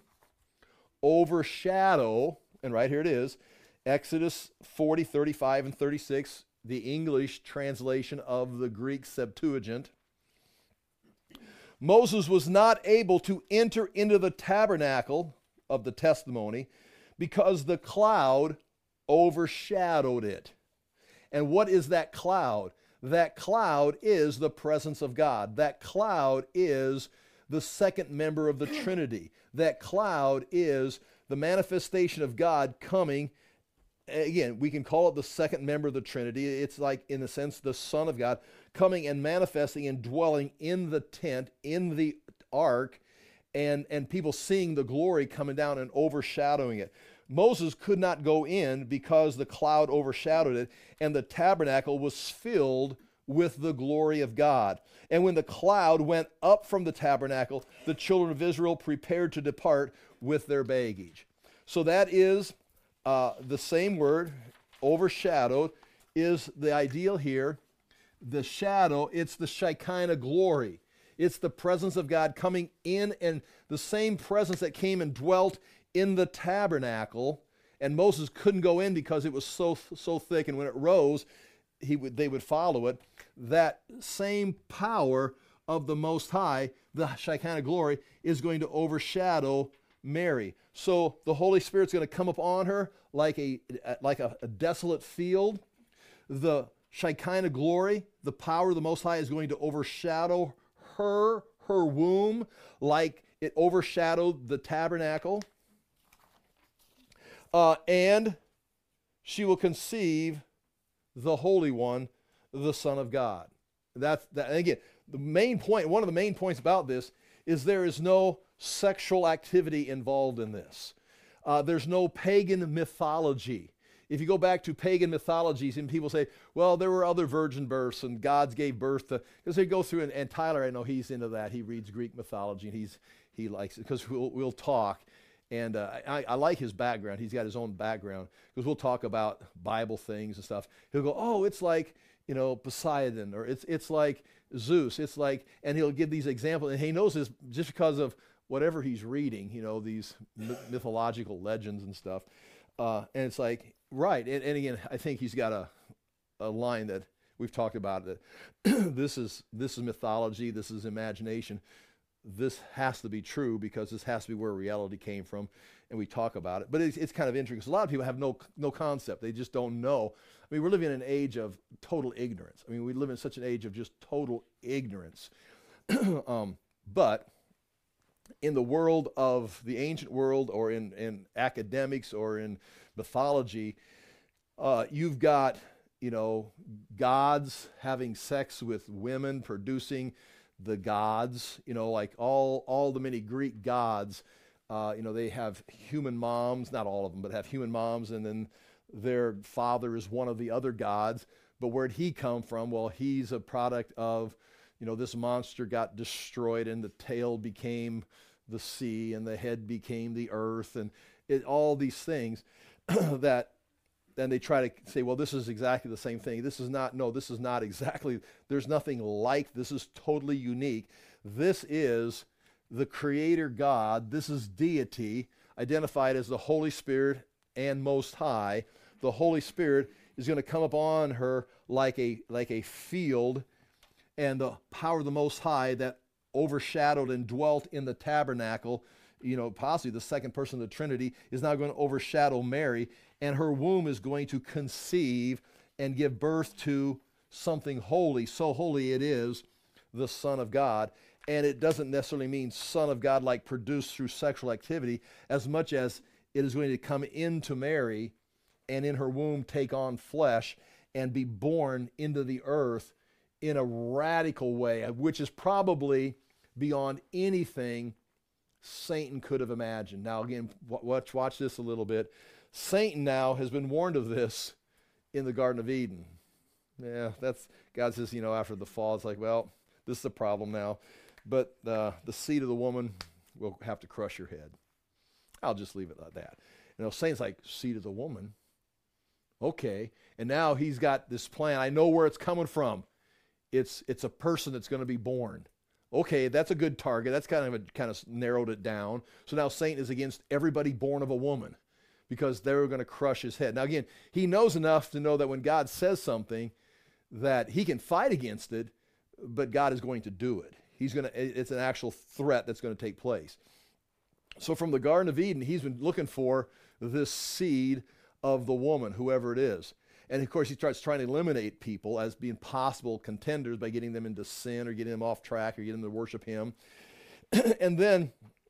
overshadow, and right here it is, Exodus forty, thirty-five, and thirty-six, the English translation of the Greek Septuagint. Moses was not able to enter into the tabernacle of the testimony because the cloud overshadowed it. And what is that cloud? That cloud is the presence of God. That cloud is the second member of the Trinity. That cloud is the manifestation of God coming. Again, we can call it the second member of the Trinity. It's like, in a sense, the Son of God coming and manifesting and dwelling in the tent, in the ark, and, and people seeing the glory coming down and overshadowing it. Moses could not go in because the cloud overshadowed it, and the tabernacle was filled with the glory of God. And when the cloud went up from the tabernacle, the children of Israel prepared to depart with their baggage. So that is uh, the same word, overshadowed, is the ideal here. The shadow, it's the Shekinah glory. It's the presence of God coming in, and the same presence that came and dwelt in the tabernacle. And Moses couldn't go in because it was so so thick, and when it rose, he would they would follow it. That same power of the Most High, the Shekinah glory, is going to overshadow Mary. So the Holy Spirit's going to come upon her like a like a, a desolate field. The Shekinah glory, the power of the Most High, is going to overshadow her, her womb, like it overshadowed the tabernacle. Uh, and she will conceive the Holy One, the Son of God. That's that. And again, the main point, one of the main points about this is there is no sexual activity involved in this. Uh, there's no pagan mythology. If you go back to pagan mythologies, and people say, well, there were other virgin births and gods gave birth to, because they go through, and, and Tyler, I know he's into that. He reads Greek mythology, and he's he likes it, because we'll, we'll talk. And uh, I, I like his background. He's got his own background, because we'll talk about Bible things and stuff. He'll go, oh, it's like, you know, Poseidon, or it's it's like Zeus. It's like, and he'll give these examples. And he knows this just because of whatever he's reading, you know, these mythological legends and stuff. Uh, and it's like, right. And, and again, I think he's got a, a line that we've talked about, that this is this is mythology, this is imagination. This has to be true because this has to be where reality came from, and we talk about it. But it's, it's kind of interesting because a lot of people have no no concept. They just don't know. I mean, we're living in an age of total ignorance. I mean, we live in such an age of just total ignorance. um, but in the world of the ancient world, or in, in academics, or in mythology, uh, you've got, you know, gods having sex with women, producing the gods, you know, like all all the many Greek gods, uh, you know, they have human moms, not all of them, but have human moms, and then their father is one of the other gods. But where'd he come from? Well, he's a product of, you know, this monster got destroyed, and the tail became the sea, and the head became the earth, and it, all these things that then they try to say, well, this is exactly the same thing. This is not, no, this is not exactly, there's nothing like, this is totally unique. This is the Creator God. This is deity, identified as the Holy Spirit and Most High. The Holy Spirit is going to come upon her like a, like a field, and the power of the Most High that overshadowed and dwelt in the tabernacle, you know, possibly the second person of the Trinity, is now going to overshadow Mary, and her womb is going to conceive and give birth to something holy. So holy it is, the Son of God. And it doesn't necessarily mean Son of God like produced through sexual activity, as much as it is going to come into Mary and in her womb take on flesh and be born into the earth in a radical way, which is probably beyond anything Satan could have imagined. Now, again, watch, watch this a little bit. Satan now has been warned of this in the Garden of Eden. Yeah, that's, God says, you know, after the fall, it's like, well, this is a problem now. But uh, the seed of the woman will have to crush your head. I'll just leave it like that. You know, Satan's like, seed of the woman? Okay. And now he's got this plan. I know where it's coming from. It's it's a person that's going to be born. Okay, that's a good target. That's kind of a, kind of narrowed it down. So now Satan is against everybody born of a woman, because they're going to crush his head. Now again, he knows enough to know that when God says something, that he can fight against it, but God is going to do it. He's going to, it's an actual threat that's going to take place. So from the Garden of Eden, he's been looking for this seed of the woman, whoever it is. And of course, he starts trying to eliminate people as being possible contenders by getting them into sin or getting them off track or getting them to worship him. And then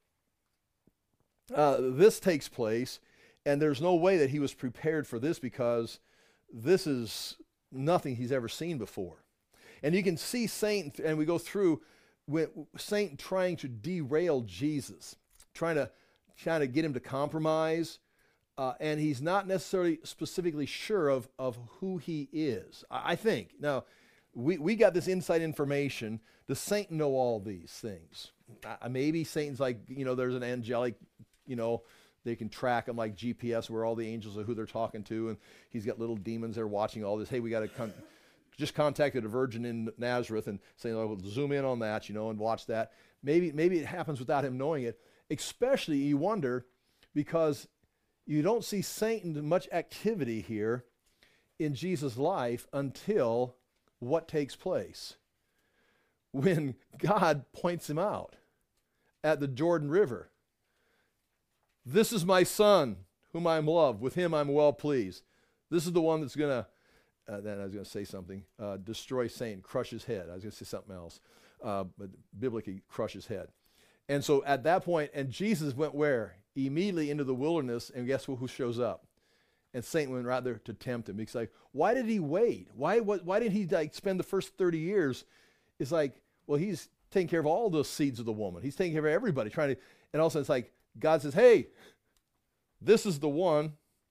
uh, this takes place, and there's no way that he was prepared for this, because this is nothing he's ever seen before. And you can see Satan, and we go through with Satan trying to derail Jesus, trying to trying to get him to compromise, uh, and he's not necessarily specifically sure of, of who he is, I, I think. Now, we, we got this inside information. Does Satan know all these things? Uh, maybe Satan's like, you know, there's an angelic, you know, they can track him like G P S where all the angels are who they're talking to, and he's got little demons there watching all this. Hey, we got to con- just contacted a virgin in Nazareth and saying, oh, we'll zoom in on that, you know, and watch that. Maybe, maybe it happens without him knowing it. Especially, you wonder, because you don't see Satan much activity here in Jesus' life until what takes place? When God points him out at the Jordan River. This is my son, whom I am loved. With him I'm well pleased. This is the one that's going to, uh, then I was going to say something, uh, destroy Satan, crush his head. I was going to say something else, uh, but biblically, crush his head. And so at that point, and Jesus went where? Immediately into the wilderness, and guess who shows up? And Satan went right there to tempt him. He's like, why did he wait? Why, what, why didn't he like spend the first thirty years? It's like, well, he's taking care of all those seeds of the woman. He's taking care of everybody, trying to, and also it's like, God says, hey, this is the one.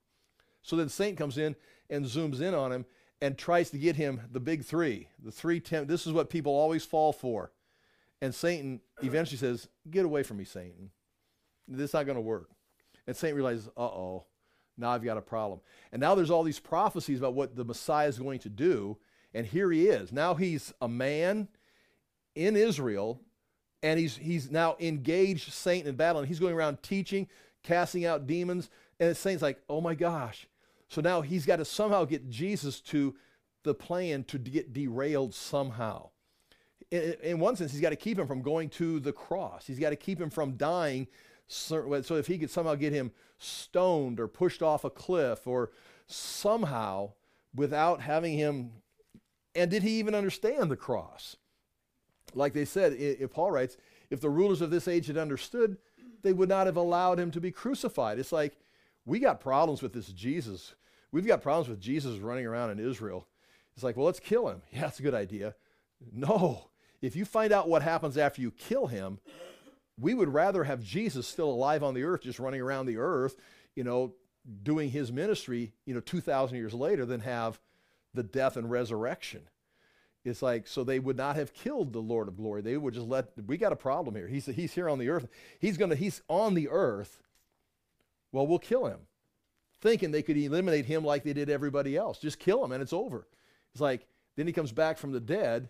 So then Satan comes in and zooms in on him and tries to get him the big three, the three temp. This is what people always fall for. And Satan eventually says, get away from me, Satan. This is not going to work. And Satan realizes, uh-oh, now I've got a problem. And now there's all these prophecies about what the Messiah is going to do. And here he is. Now he's a man in Israel, and he's he's now engaged Satan in battle. And he's going around teaching, casting out demons. And Satan's like, oh my gosh. So now he's got to somehow get Jesus to the plan to get derailed somehow. In, in one sense, he's got to keep him from going to the cross. He's got to keep him from dying. So if he could somehow get him stoned or pushed off a cliff or somehow without having him. And did he even understand the cross? Like they said, if Paul writes, if the rulers of this age had understood, they would not have allowed him to be crucified. It's like, we got problems with this Jesus. We've got problems with Jesus running around in Israel. It's like, well, let's kill him. Yeah, that's a good idea. No. If you find out what happens after you kill him, we would rather have Jesus still alive on the earth, just running around the earth, you know, doing his ministry, you know, two thousand years later, than have the death and resurrection. It's like, so they would not have killed the Lord of glory. They would just let, we got a problem here. He's, he's here on the earth. He's going to, he's on the earth. Well, we'll kill him. Thinking they could eliminate him like they did everybody else. Just kill him and it's over. It's like, then he comes back from the dead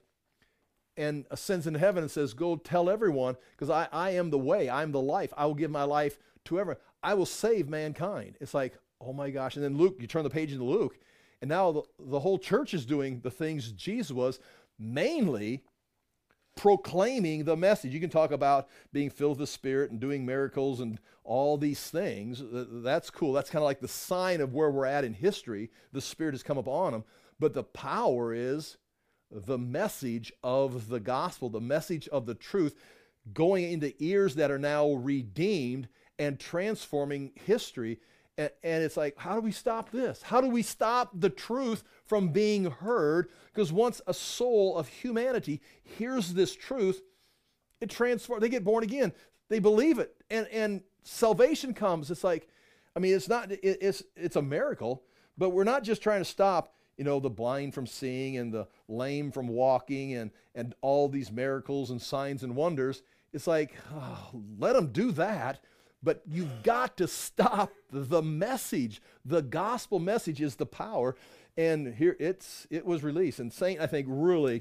and ascends into heaven and says, go tell everyone, because I, I am the way, I'm the life. I will give my life to everyone. I will save mankind. It's like, oh my gosh. And then Luke, you turn the page into Luke, and now the, the whole church is doing the things Jesus was, mainly proclaiming the message. You can talk about being filled with the Spirit and doing miracles and all these things. That's cool. That's kind of like the sign of where we're at in history. The Spirit has come upon them. But the power is the message of the gospel, the message of the truth, going into ears that are now redeemed and transforming history. And, and it's like, how do we stop this? How do we stop the truth from being heard? Because once a soul of humanity hears this truth, it transforms. They get born again. They believe it. And, and salvation comes. It's like, I mean, it's not, it, it's, it's a miracle, but we're not just trying to stop, you know, the blind from seeing and the lame from walking and, and all these miracles and signs and wonders. It's like, oh, let them do that, but you've got to stop the message. The gospel message is the power, and here it's it was released. And Saint, I think, really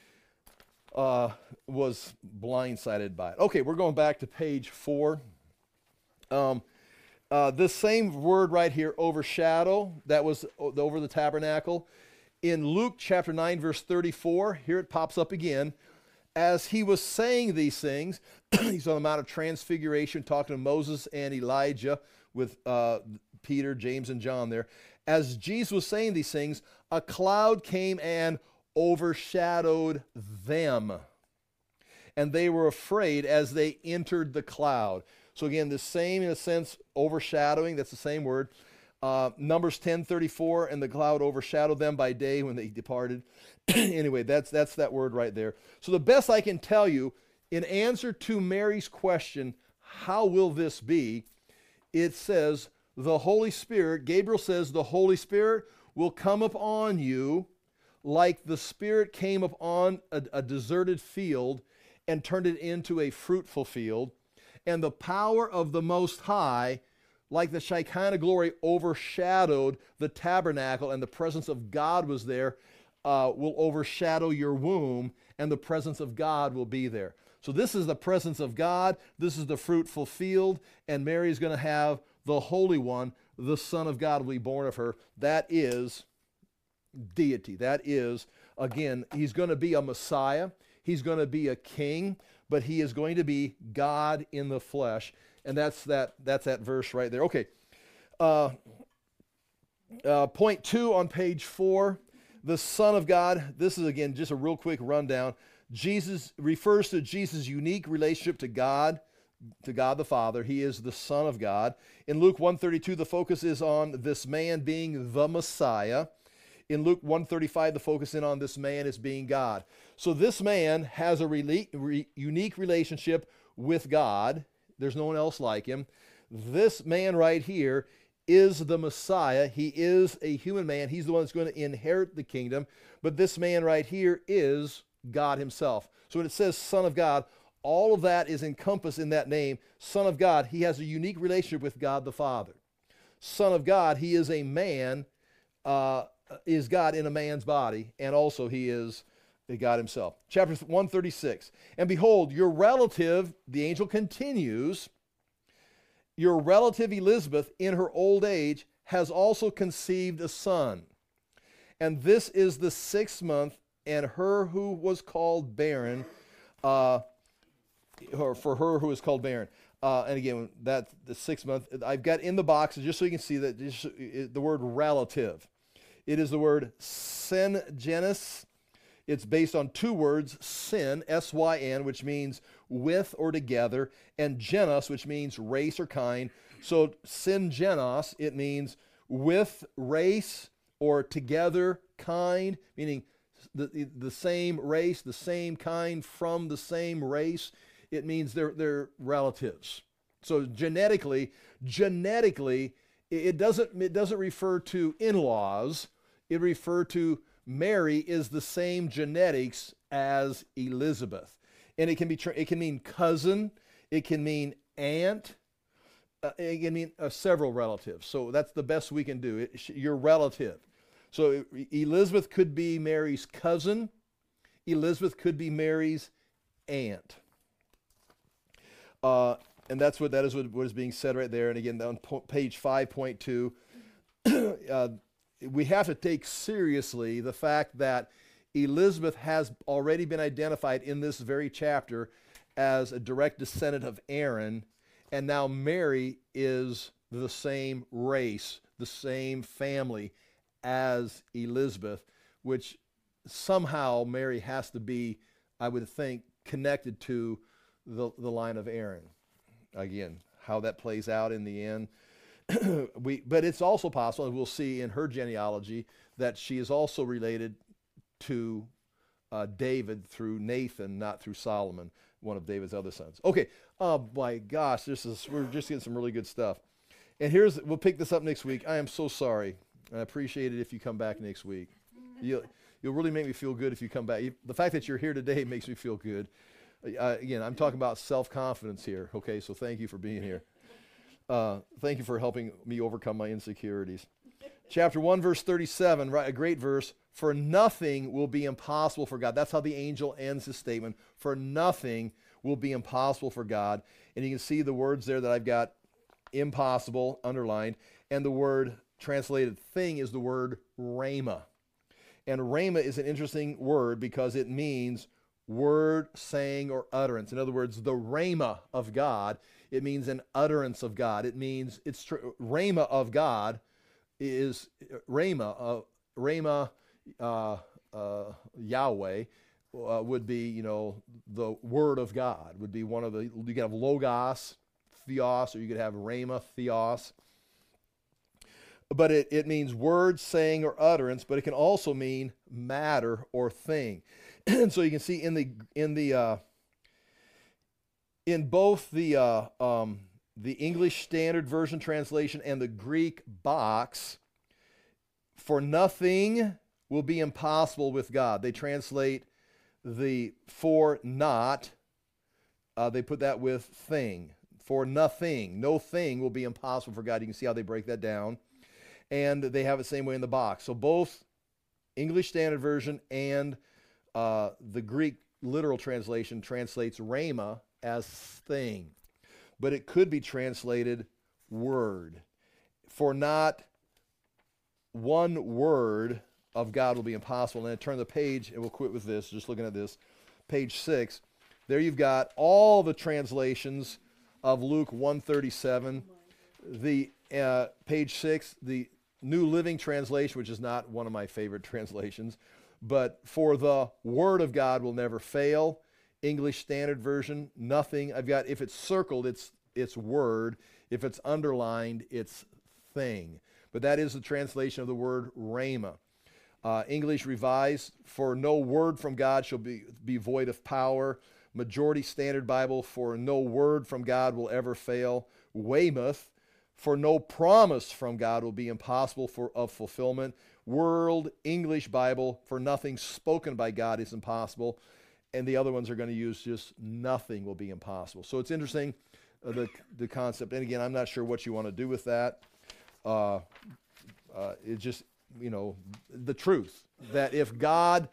uh, was blindsided by it. Okay, we're going back to page four. Um, Uh, this same word right here, overshadow, that was over the tabernacle. In Luke chapter nine, verse thirty-four, here it pops up again. As he was saying these things, he's on the Mount of Transfiguration talking to Moses and Elijah with uh, Peter, James, and John there. As Jesus was saying these things, a cloud came and overshadowed them. And they were afraid as they entered the cloud. So again, the same in a sense, overshadowing, that's the same word. Uh, Numbers ten thirty-four, and the cloud overshadowed them by day when they departed. Anyway, that's that's that word right there. So the best I can tell you, in answer to Mary's question, how will this be? It says, the Holy Spirit, Gabriel says, the Holy Spirit will come upon you like the Spirit came upon a, a deserted field and turned it into a fruitful field. And the power of the Most High, like the Shekinah glory, overshadowed the tabernacle, and the presence of God was there, uh, will overshadow your womb, and the presence of God will be there. So this is the presence of God. This is the fruitful field, and Mary is going to have the Holy One, the Son of God, will be born of her. That is deity. That is, again, he's going to be a Messiah. He's going to be a king, but he is going to be God in the flesh. And that's that, that's that verse right there. Okay. Uh, uh, point two on page four, the Son of God. This is, again, just a real quick rundown. Jesus refers to Jesus' unique relationship to God, to God the Father. He is the Son of God. In Luke one thirty-two, the focus is on this man being the Messiah. In Luke one thirty-five, the focus in on this man as being God. So this man has a rela- re- unique relationship with God. There's no one else like him. This man right here is the Messiah. He is a human man. He's the one that's going to inherit the kingdom. But this man right here is God himself. So when it says Son of God, all of that is encompassed in that name. Son of God, he has a unique relationship with God the Father. Son of God, he is a man, uh, is God in a man's body, and also he is God himself. Chapter one thirty-six, and behold, your relative, the angel continues, your relative Elizabeth in her old age has also conceived a son. And this is the sixth month, and her who was called barren, uh, or for her who is called barren. Uh, and again, that's the sixth month. I've got in the box, just so you can see that this, the word relative. It is the word syngenes. It's based on two words, syn, S Y N, which means with or together, and genos, which means race or kind. So syngenos, it means with race or together kind, meaning the, the same race, the same kind, from the same race. It means they're, they're relatives. So genetically, genetically, it doesn't, it doesn't refer to in-laws. It refers to Mary is the same genetics as Elizabeth. And it can be, it can mean cousin, it can mean aunt, uh, it can mean uh, several relatives. So that's the best we can do. It, your relative. So Elizabeth could be Mary's cousin. Elizabeth could be Mary's aunt. Uh, and that's what that is what, what is being said right there. And again, on po- page five point two, uh, we have to take seriously the fact that Elizabeth has already been identified in this very chapter as a direct descendant of Aaron, and now Mary is the same race, the same family as Elizabeth, which somehow Mary has to be, I would think, connected to the, the line of Aaron. Again, how that plays out in the end. we, but it's also possible, and we'll see in her genealogy, that she is also related to uh, David through Nathan, not through Solomon, one of David's other sons. Okay, oh my gosh, this is we're just getting some really good stuff. And here's, we'll pick this up next week. I am so sorry. I appreciate it if you come back next week. You'll, you'll really make me feel good if you come back. The fact that you're here today makes me feel good. Uh, again, I'm talking about self-confidence here, okay? So thank you for being here. Uh, thank you for helping me overcome my insecurities. Chapter one, verse thirty-seven, right, a great verse. For nothing will be impossible for God. That's how the angel ends his statement. For nothing will be impossible for God. And you can see the words there that I've got impossible underlined. And the word translated thing is the word rhema. And rhema is an interesting word because it means word, saying, or utterance. In other words, the rhema of God, it means an utterance of God. It means, it's tr- rhema of God is, rhema, uh, rhema, uh, uh, Yahweh, uh, would be, you know, the word of God, would be one of the, you could have logos, theos, or you could have rhema, theos. But it, it means word, saying, or utterance, but it can also mean matter or thing. And so you can see in the in the uh, in both the uh, um, the English Standard Version translation and the Greek box, for nothing will be impossible with God. They translate the for not, uh, they put that with thing. For nothing, no thing will be impossible for God. You can see how they break that down. And they have it the same way in the box. So both English Standard Version and uh, the Greek literal translation translates rhema as thing. But it could be translated word. For not one word of God will be impossible. And then turn the page, and we'll quit with this, just looking at this. Page six. There you've got all the translations of Luke one thirty-seven. The uh, page six, the New Living Translation, which is not one of my favorite translations, but for the word of God will never fail. English Standard Version, nothing. I've got, if it's circled, it's it's word. If it's underlined, it's thing. But that is the translation of the word rhema. Uh, English Revised, for no word from God shall be, be void of power. Majority Standard Bible, for no word from God will ever fail. Weymouth, for no promise from God will be impossible for of fulfillment. World English Bible, for nothing spoken by God is impossible. And the other ones are going to use just nothing will be impossible. So it's interesting, uh, the, the concept. And again, I'm not sure what you want to do with that. Uh, uh, it just, you know, the truth that if God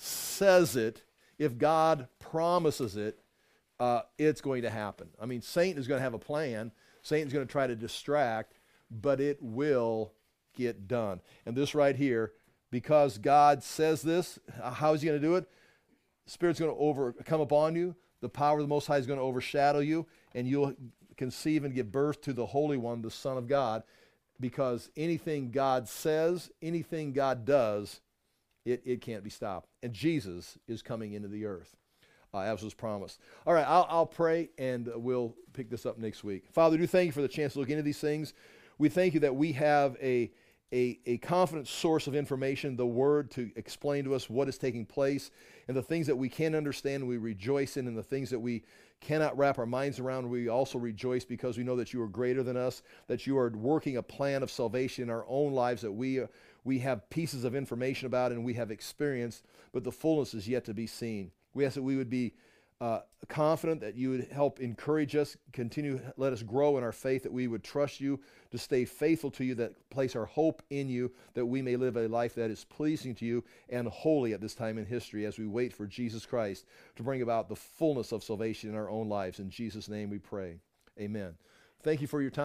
says it, if God promises it, uh, it's going to happen. I mean, Satan is going to have a plan. Satan's going to try to distract, but it will get done. And this right here, because God says this, how is he going to do it? The Spirit's going to over come upon you. The power of the Most High is going to overshadow you, and you'll conceive and give birth to the Holy One, the Son of God, because anything God says, anything God does, it, it can't be stopped. And Jesus is coming into the earth. Uh, as was promised. All right, I'll, I'll pray, and we'll pick this up next week. Father, do thank you for the chance to look into these things. We thank you that we have a, a, a confident source of information, the Word, to explain to us what is taking place, and the things that we can understand, we rejoice in, and the things that we cannot wrap our minds around, we also rejoice because we know that you are greater than us, that you are working a plan of salvation in our own lives that we, uh, we have pieces of information about and we have experienced, but the fullness is yet to be seen. We ask that we would be uh, confident, that you would help encourage us, continue, let us grow in our faith, that we would trust you, to stay faithful to you, that place our hope in you, that we may live a life that is pleasing to you and holy at this time in history as we wait for Jesus Christ to bring about the fullness of salvation in our own lives. In Jesus' name we pray. Amen. Thank you for your time.